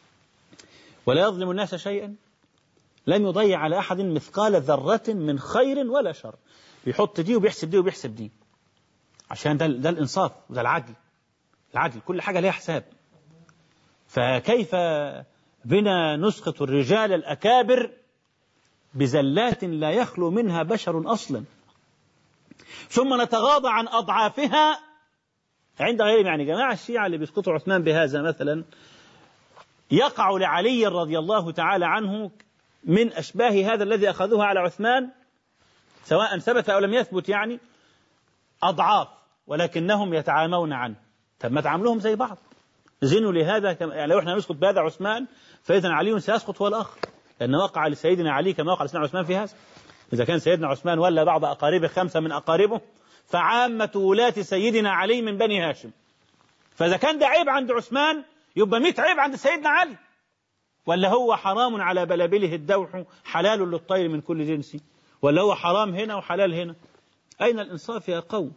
ولا يظلم الناس شيئا لم يضيع على أحد مثقال ذرة من خير ولا شر. بيحط دي وبيحسب دي وبيحسب دي عشان ده, ده الإنصاف وده العدل. العدل كل حاجة لها حساب. فكيف بنا نسقط الرجال الأكابر بزلات لا يخلو منها بشر أصلا، ثم نتغاضى عن أضعافها عند غيرهم. يعني جماعة الشيعة اللي بيسقطوا عثمان بهذا مثلا يقع لعلي رضي الله تعالى عنه من أشباه هذا الذي أخذوه على عثمان سواء ثبت أو لم يثبت يعني أضعاف، ولكنهم يتعامون عنه. طب ما تعاملوهم زي بعض، زنوا لهذا كم... يعني لو احنا نسقط بهذا عثمان فإذا علي سيسقط هو الآخر، لأن وقع لسيدنا علي كما وقع لسيدنا عثمان في هذا. إذا كان سيدنا عثمان ولا بعض أقاربه خمسة من أقاربه فعامة ولاة سيدنا علي من بني هاشم، فإذا كان ده عيب عند عثمان يبقى مئة عيب عند سيدنا علي. ولا هو حرام على بلابله الدوح حلال للطير من كل جنس، ولا هو حرام هنا وحلال هنا؟ أين الإنصاف يا قوم؟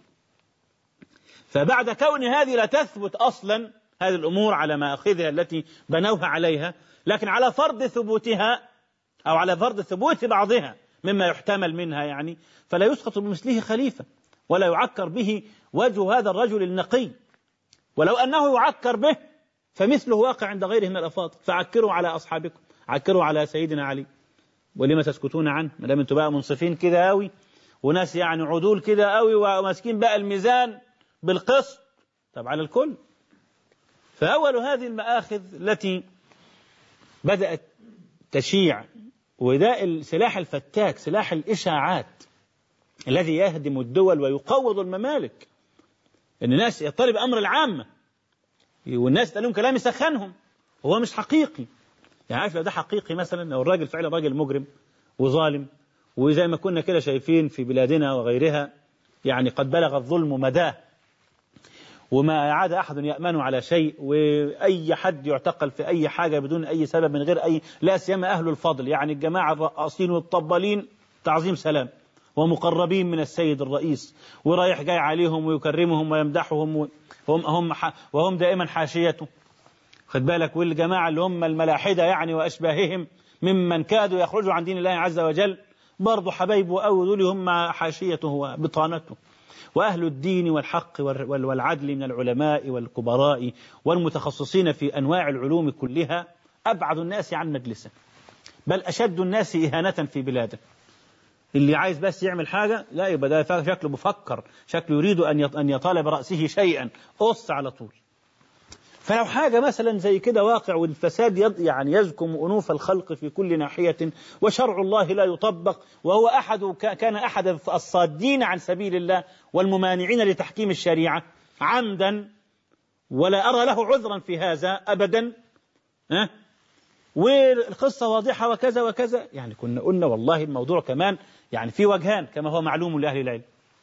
فبعد كون هذه لا تثبت أصلا هذه الأمور على مآخذها التي بنوها عليها، لكن على فرض ثبوتها أو على فرض ثبوت بعضها مما يحتمل منها يعني، فلا يسقط بمثله خليفة ولا يعكر به وجه هذا الرجل النقي. ولو أنه يعكر به فمثله واقع عند غيره من الأفاضل. فعكروا على أصحابكم، عكروا على سيدنا علي. ولما تسكتون عنه ما دام انتوا بقى منصفين كده قوي وناس يعني عدول كده قوي وماسكين بقى الميزان بالقسط؟ طب على الكل. فأول هذه المآخذ التي بدأت تشيع، وده السلاح الفتاك، سلاح الإشاعات الذي يهدم الدول ويقوض الممالك. إن الناس يطالب أمر العامة والناس تقول لهم كلام يسخنهم وهو مش حقيقي. يعني عارف لو ده حقيقي مثلا، لو الراجل فعلا راجل مجرم وظالم وزي ما كنا كده شايفين في بلادنا وغيرها يعني قد بلغ الظلم مداه وما عاد أحد يأمن على شيء، وأي حد يعتقل في أي حاجة بدون أي سبب من غير أي، لا سيما أهل الفضل يعني الجماعة الرقاصين والطبالين تعظيم سلام ومقربين من السيد الرئيس ورايح جاي عليهم ويكرمهم ويمدحهم وهم, هم وهم دائما حاشيته، خد بالك. والجماعة اللي هم الملاحدة يعني وأشباههم ممن كادوا يخرجوا عن دين الله عز وجل برضو حبايبه أو دول هم حاشيته وبطانته. وأهل الدين والحق والعدل من العلماء والكبراء والمتخصصين في أنواع العلوم كلها أبعد الناس عن مجلسه. بل أشد الناس إهانة في بلاده. اللي عايز بس يعمل حاجة لا يبقى ده شكله بفكر، شكله يريد أن يطال برأسه شيئا، قص على طول. فلو حاجة مثلا زي كده واقع والفساد يعني يزكم أنوف الخلق في كل ناحية وشرع الله لا يطبق، وهو أحد كان أحد الصادين عن سبيل الله والممانعين لتحكيم الشريعة عمدا، ولا أرى له عذرا في هذا أبدا، ها؟ والقصة واضحة وكذا وكذا، يعني كنا قلنا والله الموضوع كمان يعني في وجهان كما هو معلوم لأهل العلم.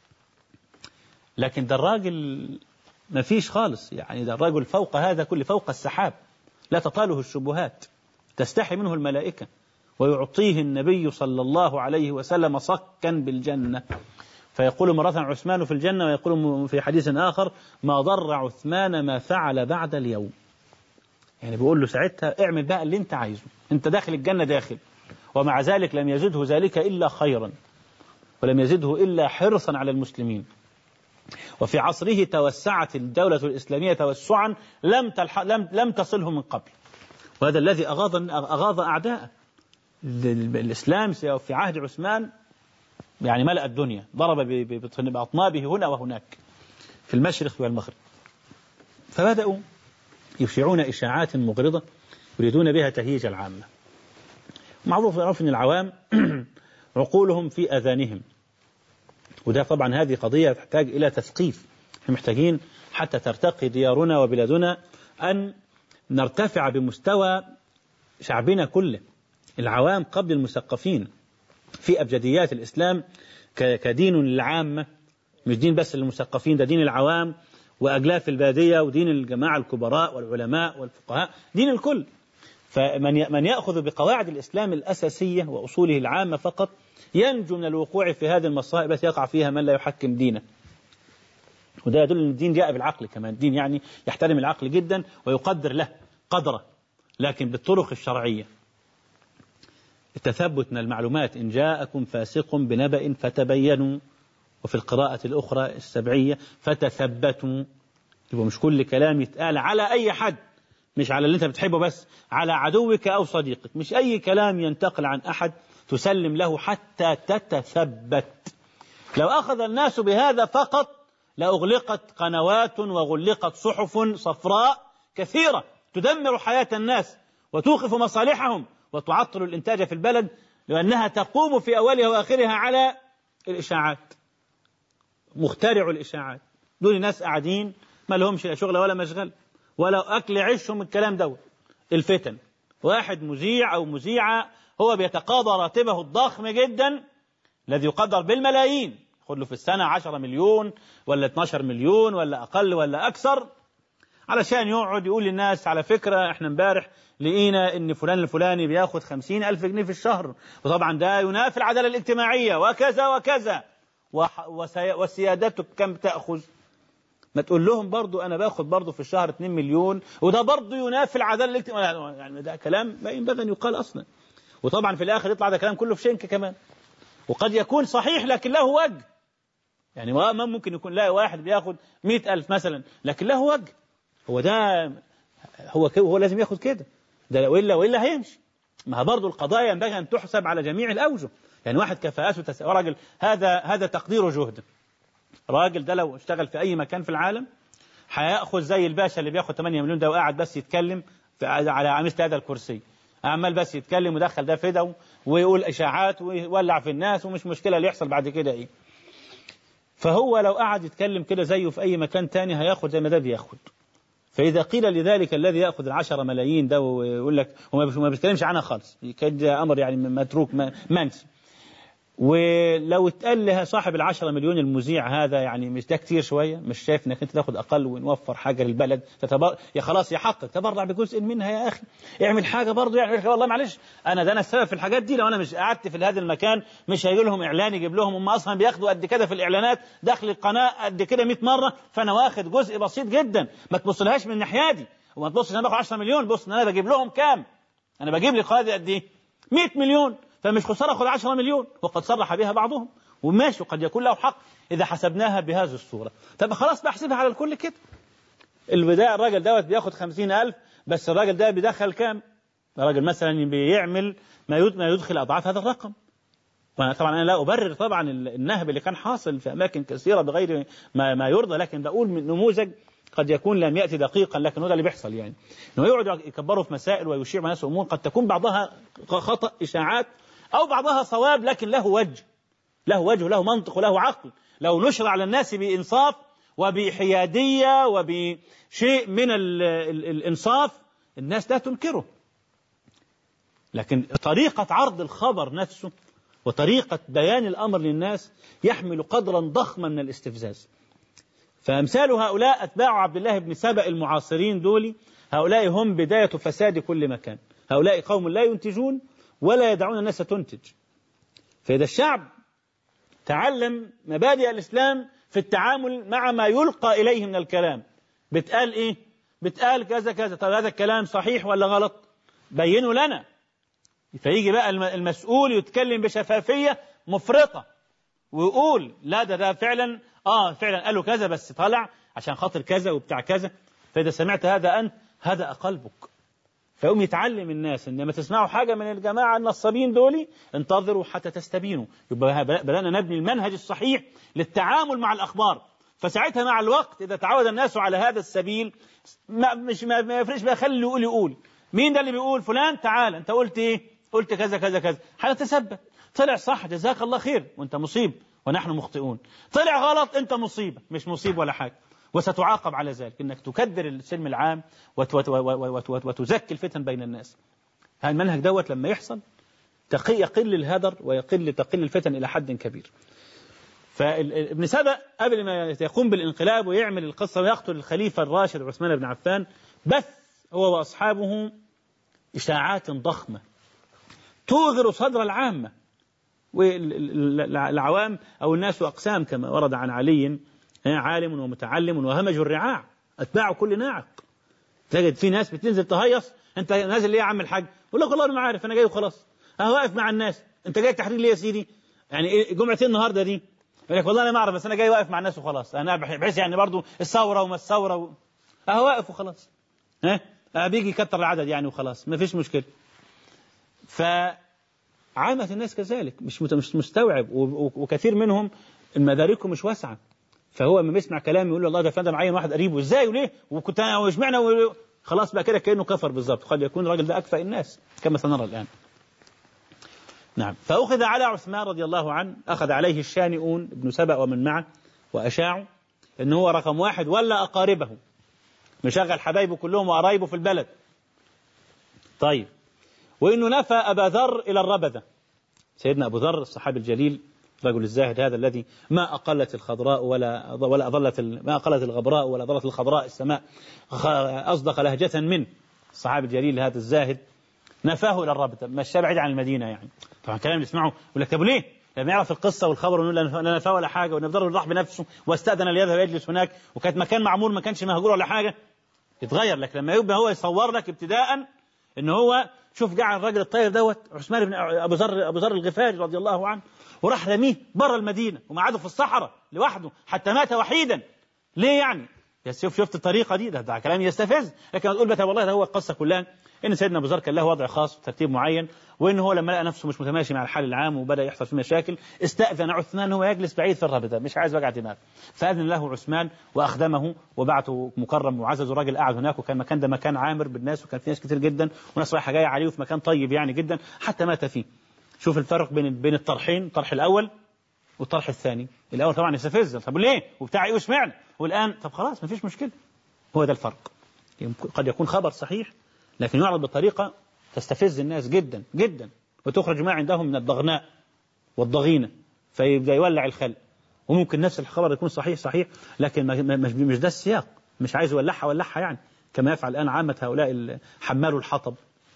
لكن ده الراجل ما فيش خالص، يعني ده الرجل فوق هذا كل، فوق السحاب، لا تطاله الشبهات، تستحي منه الملائكة، ويعطيه النبي صلى الله عليه وسلم صكا بالجنة. فيقول مرة عثمان في الجنة، ويقول في حديث آخر ما ضر عثمان ما فعل بعد اليوم. يعني بيقول له ساعتها اعمل بقى اللي انت عايزه، انت داخل الجنة داخل. ومع ذلك لم يزده ذلك إلا خيرا، ولم يزده إلا حرصا على المسلمين. وفي عصره توسعت الدولة الإسلامية توسعا لم تلح... لم لم تصله من قبل، وهذا الذي أغاظ أغاظ أعداءه. الإسلام في عهد عثمان يعني ملأ الدنيا، ضرب بأطنابه هنا وهناك في المشرق والمغرب. فبدأوا يشيعون إشاعات مغرضة يريدون بها تهييج العامة. معروف يعرف أن العوام عقولهم في أذانهم، وده طبعا هذه قضية تحتاج إلى تثقيف. احنا محتاجين حتى ترتقي ديارنا وبلادنا أن نرتفع بمستوى شعبنا كله، العوام قبل المثقفين، في أبجديات الإسلام كدين للعامة، مش دين بس للمثقفين، ده دين العوام وأجلاف البادية، ودين الجماعة الكبراء والعلماء والفقهاء، دين الكل. فمن من يأخذ بقواعد الإسلام الأساسية وأصوله العامة فقط ينجو من الوقوع في هذه المصائب التي يقع فيها من لا يحكم دينه. وده يدل أن الدين جاء بالعقل كمان، الدين يعني يحترم العقل جدا ويقدر له قدره، لكن بالطرق الشرعية. التثبت من المعلومات، إن جاءكم فاسق بنبأ فتبينوا، وفي القراءة الأخرى السبعية فتثبتوا. يبقى مش كل كلام يتقال على أي حد، مش على اللي أنت بتحبه بس، على عدوك أو صديقك، مش أي كلام ينتقل عن أحد تسلم له حتى تتثبت. لو أخذ الناس بهذا فقط لأغلقت قنوات وغلقت صحف صفراء كثيرة تدمر حياة الناس وتوقف مصالحهم وتعطل الإنتاج في البلد، لأنها تقوم في أولها وآخرها على الإشاعات. مخترع الإشاعات دول ناس قاعدين ما لهمش شغل ولا مشغل ولا أكل عيشهم الكلام دوت، الفتن. واحد مذيع أو مذيعة هو بيتقاضى راتبه الضخم جدا الذي يقدر بالملايين، ياخد له في السنة عشرة مليون ولا اتناشر مليون ولا أقل ولا أكثر، علشان يقعد يقول للناس على فكرة احنا امبارح لقينا ان فلان الفلاني بياخد خمسين ألف جنيه في الشهر، وطبعا ده ينافي العدالة الاجتماعية وكذا وكذا، وسيادتك كم تأخذ؟ ما تقول لهم برضو أنا باخد برضو في الشهر اتنين مليون وده برضو ينافي العدالة الاجتماعية. يعني ده كلام ما ينبغي أن يقال أصلا. وطبعا في الآخر يطلع ده كلام كله في شنك كمان، وقد يكون صحيح لكن له وجه. يعني ما ممكن يكون لا واحد بياخد مئة ألف مثلا لكن له وجه، هو ده هو هو لازم ياخد كده، ده وإلا وإلا هيمشي. ما برضو القضايا ينبغي أن تحسب على جميع الأوجه. يعني واحد كفاءته تس... راجل هذا هذا تقدير جهد. راجل ده لو اشتغل في أي مكان في العالم هياخذ زي الباشا اللي بياخد ثمانية مليون ده وقاعد بس يتكلم على مثل هذا الكرسي، عمال بس يتكلم ودخل ده في ده ويقول إشاعات ويولع في الناس ومش مشكلة اللي يحصل بعد كده إيه. فهو لو قعد يتكلم كده زيه في أي مكان تاني هياخد زي ما ده بياخد. فإذا قيل لذلك الذي يأخذ العشرة ملايين ده ويقول لك وما بيتكلمش عنها خالص، كده أمر يعني متروك منسي. ولو اتقال لها صاحب العشرة مليون المذيع هذا يعني مش ده كتير شوية، مش شايف انك انت تاخد اقل ونوفر حاجة للبلد تتبر... يا خلاص يا حقك تبرع بجزء منها يا اخي، اعمل حاجة برضو يعني والله معلش انا ده انا السبب في الحاجات دي، لو انا مش قعدت في هذا المكان مش هيجي لهم اعلان يجيب لهم، هم اصلا بياخدوا قد كده في الاعلانات داخل القناة قد كده مئة مرة، فانا واخد جزء بسيط جدا. ما تبصلهاش من الناحية دي وما تبصش انا باخد عشرة مليون، بص انا بجيب لهم كام، انا بجيب لي قاضي قد ايه مئة مليون، فمش خسارة أخذ عشرة مليون، وقد صرح بها بعضهم وماشي وقد يكون له حق إذا حسبناها بهذه الصورة. طب خلاص بحسبها على الكل كده. البداية الراجل دوت بياخد خمسين ألف، بس الراجل ده بيدخل كام راجل مثلا بيعمل ما يدخل أضعاف هذا الرقم. طبعا أنا لا أبرر طبعا النهب اللي كان حاصل في أماكن كثيرة بغير ما, ما يرضى، لكن بقول من نموذج قد يكون لم يأتي دقيقا، لكن هذا اللي بيحصل يعني، إنه يقعدوا يكبروا في مسائل ويشيع مع ناس أمور قد تكون بعضها خطأ إشاعات أو بعضها صواب، لكن له وجه له وجه له منطق وله عقل، لو نشر على الناس بإنصاف وبحيادية وبشيء من ال ال الإنصاف الناس لا تنكره. لكن طريقة عرض الخبر نفسه وطريقة بيان الأمر للناس يحمل قدرا ضخما من الاستفزاز. فأمثال هؤلاء أتباع عبد الله بن سبأ المعاصرين دول، هؤلاء هم بداية فساد كل مكان. هؤلاء قوم لا ينتجون ولا يدعون الناس تنتج. فإذا الشعب تعلم مبادئ الإسلام في التعامل مع ما يلقى إليه من الكلام، بتقال إيه؟ بتقال كذا كذا، طب هذا الكلام صحيح ولا غلط؟ بينوا لنا. فيجي بقى المسؤول يتكلم بشفافية مفرطة ويقول لا ده ده فعلا آه فعلا قالوا كذا بس طلع عشان خاطر كذا وبتاع كذا. فإذا سمعت هذا أنت هدأ قلبك. فيقوم يتعلم الناس إن ما تسمعوا حاجة من الجماعة النصابين دول انتظروا حتى تستبينوا. يبقى بدأنا نبني المنهج الصحيح للتعامل مع الأخبار. فساعتها مع الوقت إذا تعود الناس على هذا السبيل ما مش ما, ما يفرقش بقى، خلي يقول يقول مين ده اللي بيقول فلان تعال أنت قلت إيه؟ قلت كذا كذا كذا، هنتثبت. طلع صح جزاك الله خير وأنت مصيب ونحن مخطئون، طلع غلط أنت مصيبة مش مصيب ولا حاجة، وستعاقب على ذلك إنك تكدر السلم العام وتزكي الفتن بين الناس. هذا المنهج دوت لما يحصل يقل الهدر ويقل تقل الفتن إلى حد كبير. فابن سبأ قبل ما يقوم بالانقلاب ويعمل القصة ويقتل الخليفة الراشد عثمان بن عفان بث هو وأصحابه إشاعات ضخمة توغر صدر العامة والعوام أو الناس أقسام كما ورد عن علي، عالم ومتعلم وهمج الرعاع أتباع كل ناعق. تجد في ناس بتنزل تهيص، أنت نازل ليه يا عم الحاج؟ يقول لك والله أنا ما عارف أنا جاي وخلاص، أنا واقف مع الناس. أنت جاي التحرير ليه يا سيدي؟ يعني إيه جمعتين النهارده دي؟ يقول لك والله أنا ما أعرف بس أنا جاي واقف مع الناس وخلاص، أنا بحس يعني برضو الثورة وما الثورة و... أهو واقف وخلاص، ها أه؟ بيجي يكتر العدد يعني وخلاص ما فيش مشكلة. فعامة الناس كذلك مش مش مستوعب، وكثير منهم المداركهم مش واسعة. فهو لما بيسمع كلام يقول له الله ده فلان معين واحد قريبه ازاي وليه وكنت انا واشمعنى خلاص بقى كده كانه كفر بالظبط. قد يكون الراجل ده اكفأ الناس كما سنرى الان. نعم. فاخذ على عثمان رضي الله عنه، اخذ عليه الشانئون ابن سبأ ومن معه واشاعوا ان هو رقم واحد ولا اقاربه، مشغل حبايبه كلهم وقرايبه في البلد. طيب، وانه نفى ابا ذر الى الربذه. سيدنا ابو ذر الصحابي الجليل رجل الزاهد هذا الذي ما أقلت الخضراء ولا ولا أضلت ما أقلت الغبراء ولا أضلت الخضراء السماء، أصدق لهجة من الصحابي الجليل هذا الزاهد، نفاه إلى الربذة، مشى بعيد عن المدينة. يعني طبعا كلام يسمعه يقول لك طب ليه؟ لما يعرف القصة والخبر ونقول لا نفاه ولا حاجة، وإن ذر راح بنفسه واستأذن ليذهب يجلس هناك وكانت مكان معمور ما كانش مهجور ولا حاجة، يتغير. لك لما يبقى هو يصور لك ابتداء إن هو شوف جعل الراجل الطيب دوت عثمان بن أبو ذر أبو ذر الغفاري رضي الله عنه وراح رميه بره المدينة ومعاده في الصحراء لوحده حتى مات وحيدا. ليه يعني؟ شوف شفت الطريقة دي، ده, ده كلام يستفز. لكن تقول بقى والله ده هو القصة كلها ان سيدنا ابو ذر كان له وضع خاص وترتيب معين، وان هو لما لقى نفسه مش متماشي مع الحال العام وبدا يحصل فيه مشاكل استأذن عثمان هو يجلس بعيد في الرابطة مش عايز وجع دماغ، فأذن له عثمان واخدمه وبعته مكرم ومعزز، وراجل قاعد هناك، وكان مكان ده مكان عامر بالناس وكان فيه ناس كتير جدا وناس رايحه جايه عليه وفي مكان طيب يعني جدا حتى مات فيه. شوف الفرق بين بين الطرحين، الطرح الاول والطرح الثاني. الاول طبعا يستفز، طب ليه وبتاع ايه واشمعنى، والان طب خلاص مفيش مشكله. هو ده الفرق. قد يكون خبر صحيح لكن يعرض بطريقه تستفز الناس جدا جدا وتخرج ما عندهم من الضغناء والضغينه فيبدا يولع الخلق. وممكن نفس الخبر يكون صحيح صحيح لكن مش ده السياق، مش عايز يولعها ولعها يعني كما يفعل الان عامه هؤلاء حمال الحطب.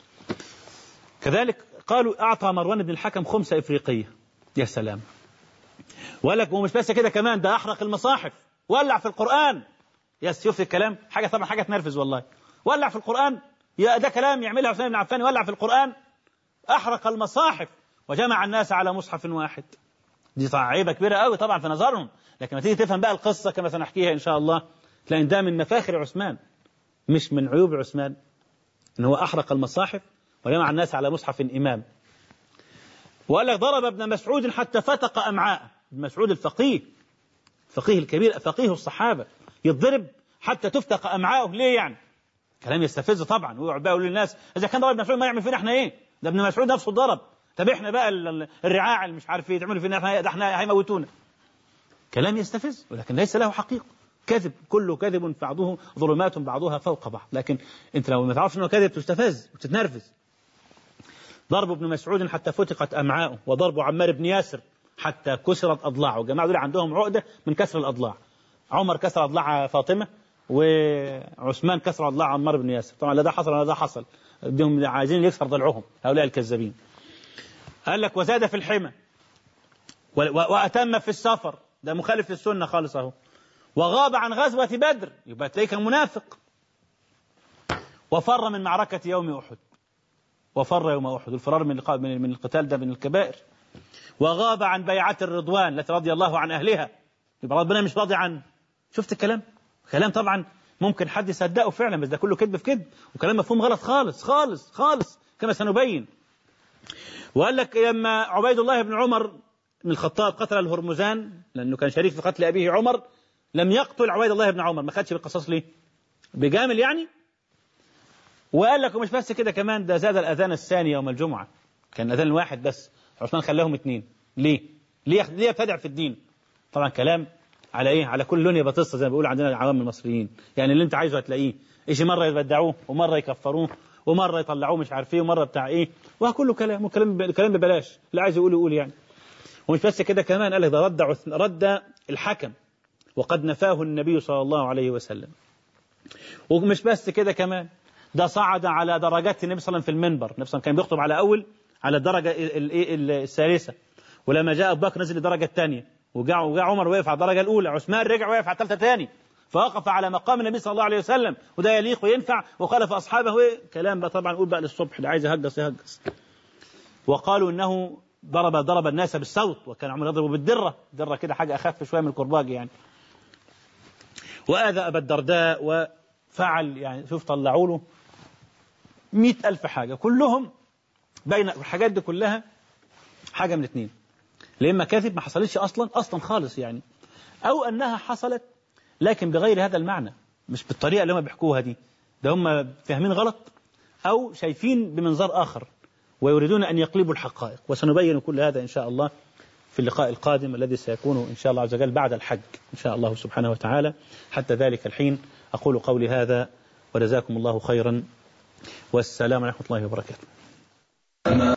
كذلك قالوا اعطى مروان بن الحكم خمسه افريقيه. يا سلام. ولك ومش بس كده كمان، ده احرق المصاحف، ولع في القرآن. يا شوف الكلام، حاجة طبعا حاجة تنرفز والله. ولع في القرآن، يا ده كلام يعملها عثمان بن عفان، ولع في القرآن، أحرق المصاحف وجمع الناس على مصحف واحد. دي عيبة كبيرة قوي طبعا في نظرهم، لكن ما تيجي تفهم بقى القصة كما سنحكيها إن شاء الله تلاقي إن ده من مفاخر عثمان مش من عيوب عثمان، إن هو أحرق المصاحف وجمع الناس على مصحف إمام. وقال لك ضرب ابن مسعود حتى فتق أمعاءه. ابن مسعود الفقيه الفقيه الكبير فقيه الصحابة يضرب حتى تفتق أمعاءه. ليه يعني؟ كلام يستفز طبعا. ويقعد بقى يقول للناس إذا كان ضرب ابن مسعود ما يعمل فينا احنا ايه؟ ده ابن مسعود نفسه ضرب. طب احنا بقى الرعاع اللي مش عارف ايه تعملوا فينا احنا، ده احنا هيموتونا. كلام يستفز ولكن ليس له حقيقة. كذب كله كذب بعضه ظلمات بعضها فوق بعض. لكن انت لو ما تعرفش انه كذب تستفز وتتنرفز. ضرب ابن مسعود حتى فتقت أمعاؤه، وضرب عمار بن ياسر حتى كسرت أضلاعه. الجماعة دول عندهم عقدة من كسر الأضلاع. عمر كسر أضلاع فاطمة، وعثمان كسر أضلاع عمار بن ياسر. طبعا لا ده حصل ولا ده حصل، بدهم عايزين يكسر ضلعهم هؤلاء الكذابين. قال لك وزاد في الحمى وأتم في السفر، ده مخالف للسنة خالص اهو. وغاب عن غزوة بدر، يبقى تلاقيه كان منافق. وفر من معركة يوم أحد، وفر يوم أحد. الفرار من من القتال ده من الكبائر. وغاب عن بيعة الرضوان التي رضي الله عن أهلها، يبقى ربنا مش راضي عنه. شفت الكلام؟ كلام طبعا ممكن حد يصدقه فعلا، بس ده كله كذب في كذب، وكلام مفهوم غلط خالص خالص خالص كما سنبين. وقال لك لما عبيد الله بن عمر بن الخطاب قتل الهرمزان، لأنه كان شريك في قتل أبيه عمر، لم يقتل عبيد الله بن عمر. ما خدش بالقصاص ليه؟ بجامل يعني. وقال لك ومش بس كده كمان، ده زاد الأذان الثاني يوم الجمعة، كان أذان واحد بس، عثمان خلاهم اثنين. ليه؟ ليه ليه يبتدع في الدين؟ طبعا كلام على ايه؟ على كل لون يبطسه زي ما بيقول عندنا العوام المصريين. يعني اللي انت عايزه هتلاقيه. ايش مرة يبدعوه ومرة يكفروه ومرة يطلعوه مش عارف ايه ومرة بتاع ايه، وكله كلام وكلام كلام ببلاش. اللي عايز يقول يقول يعني. ومش بس كده كمان، قال لك ده رد رد الحكم وقد نفاه النبي صلى الله عليه وسلم. ومش بس كده كمان، ده صعد على درجات النبي صلى الله عليه وسلم في المنبر. النبي صلى الله عليه وسلم كان بيخطب على أول على الدرجة الثالثة، ولما جاء أبو بكر نزل الدرجة الثانية، وجاء وجاء عمر وقف على الدرجة الأولى، عثمان رجع وقف على الثالثة ثاني، فوقف على مقام النبي صلى الله عليه وسلم. وده يليق وينفع، وخالف أصحابه. كلام بقى طبعا نقول بقى للصبح، اللي عايز يهجص يهجص. وقالوا إنه ضرب ضرب الناس بالصوت، وكان عمر يضرب بالدرة. درة كده حاجة أخف شوية من الكرباج يعني. وآذى أبا الدرداء وفعل يعني، شوف طلعوا له مئة ألف حاجة، كلهم بين الحاجات دي كلها حاجة من اثنين: لإما كذب ما حصلتش أصلا أصلا خالص يعني، أو أنها حصلت لكن بغير هذا المعنى، مش بالطريقة اللي هم بيحكوها دي، ده هم فاهمين غلط أو شايفين بمنظار آخر ويريدون أن يقلبوا الحقائق. وسنبين كل هذا إن شاء الله في اللقاء القادم الذي سيكون إن شاء الله عز وجل بعد الحج إن شاء الله سبحانه وتعالى. حتى ذلك الحين أقول قولي هذا، وجزاكم الله خيرا، والسلام عليكم ورحمة الله وبركاته.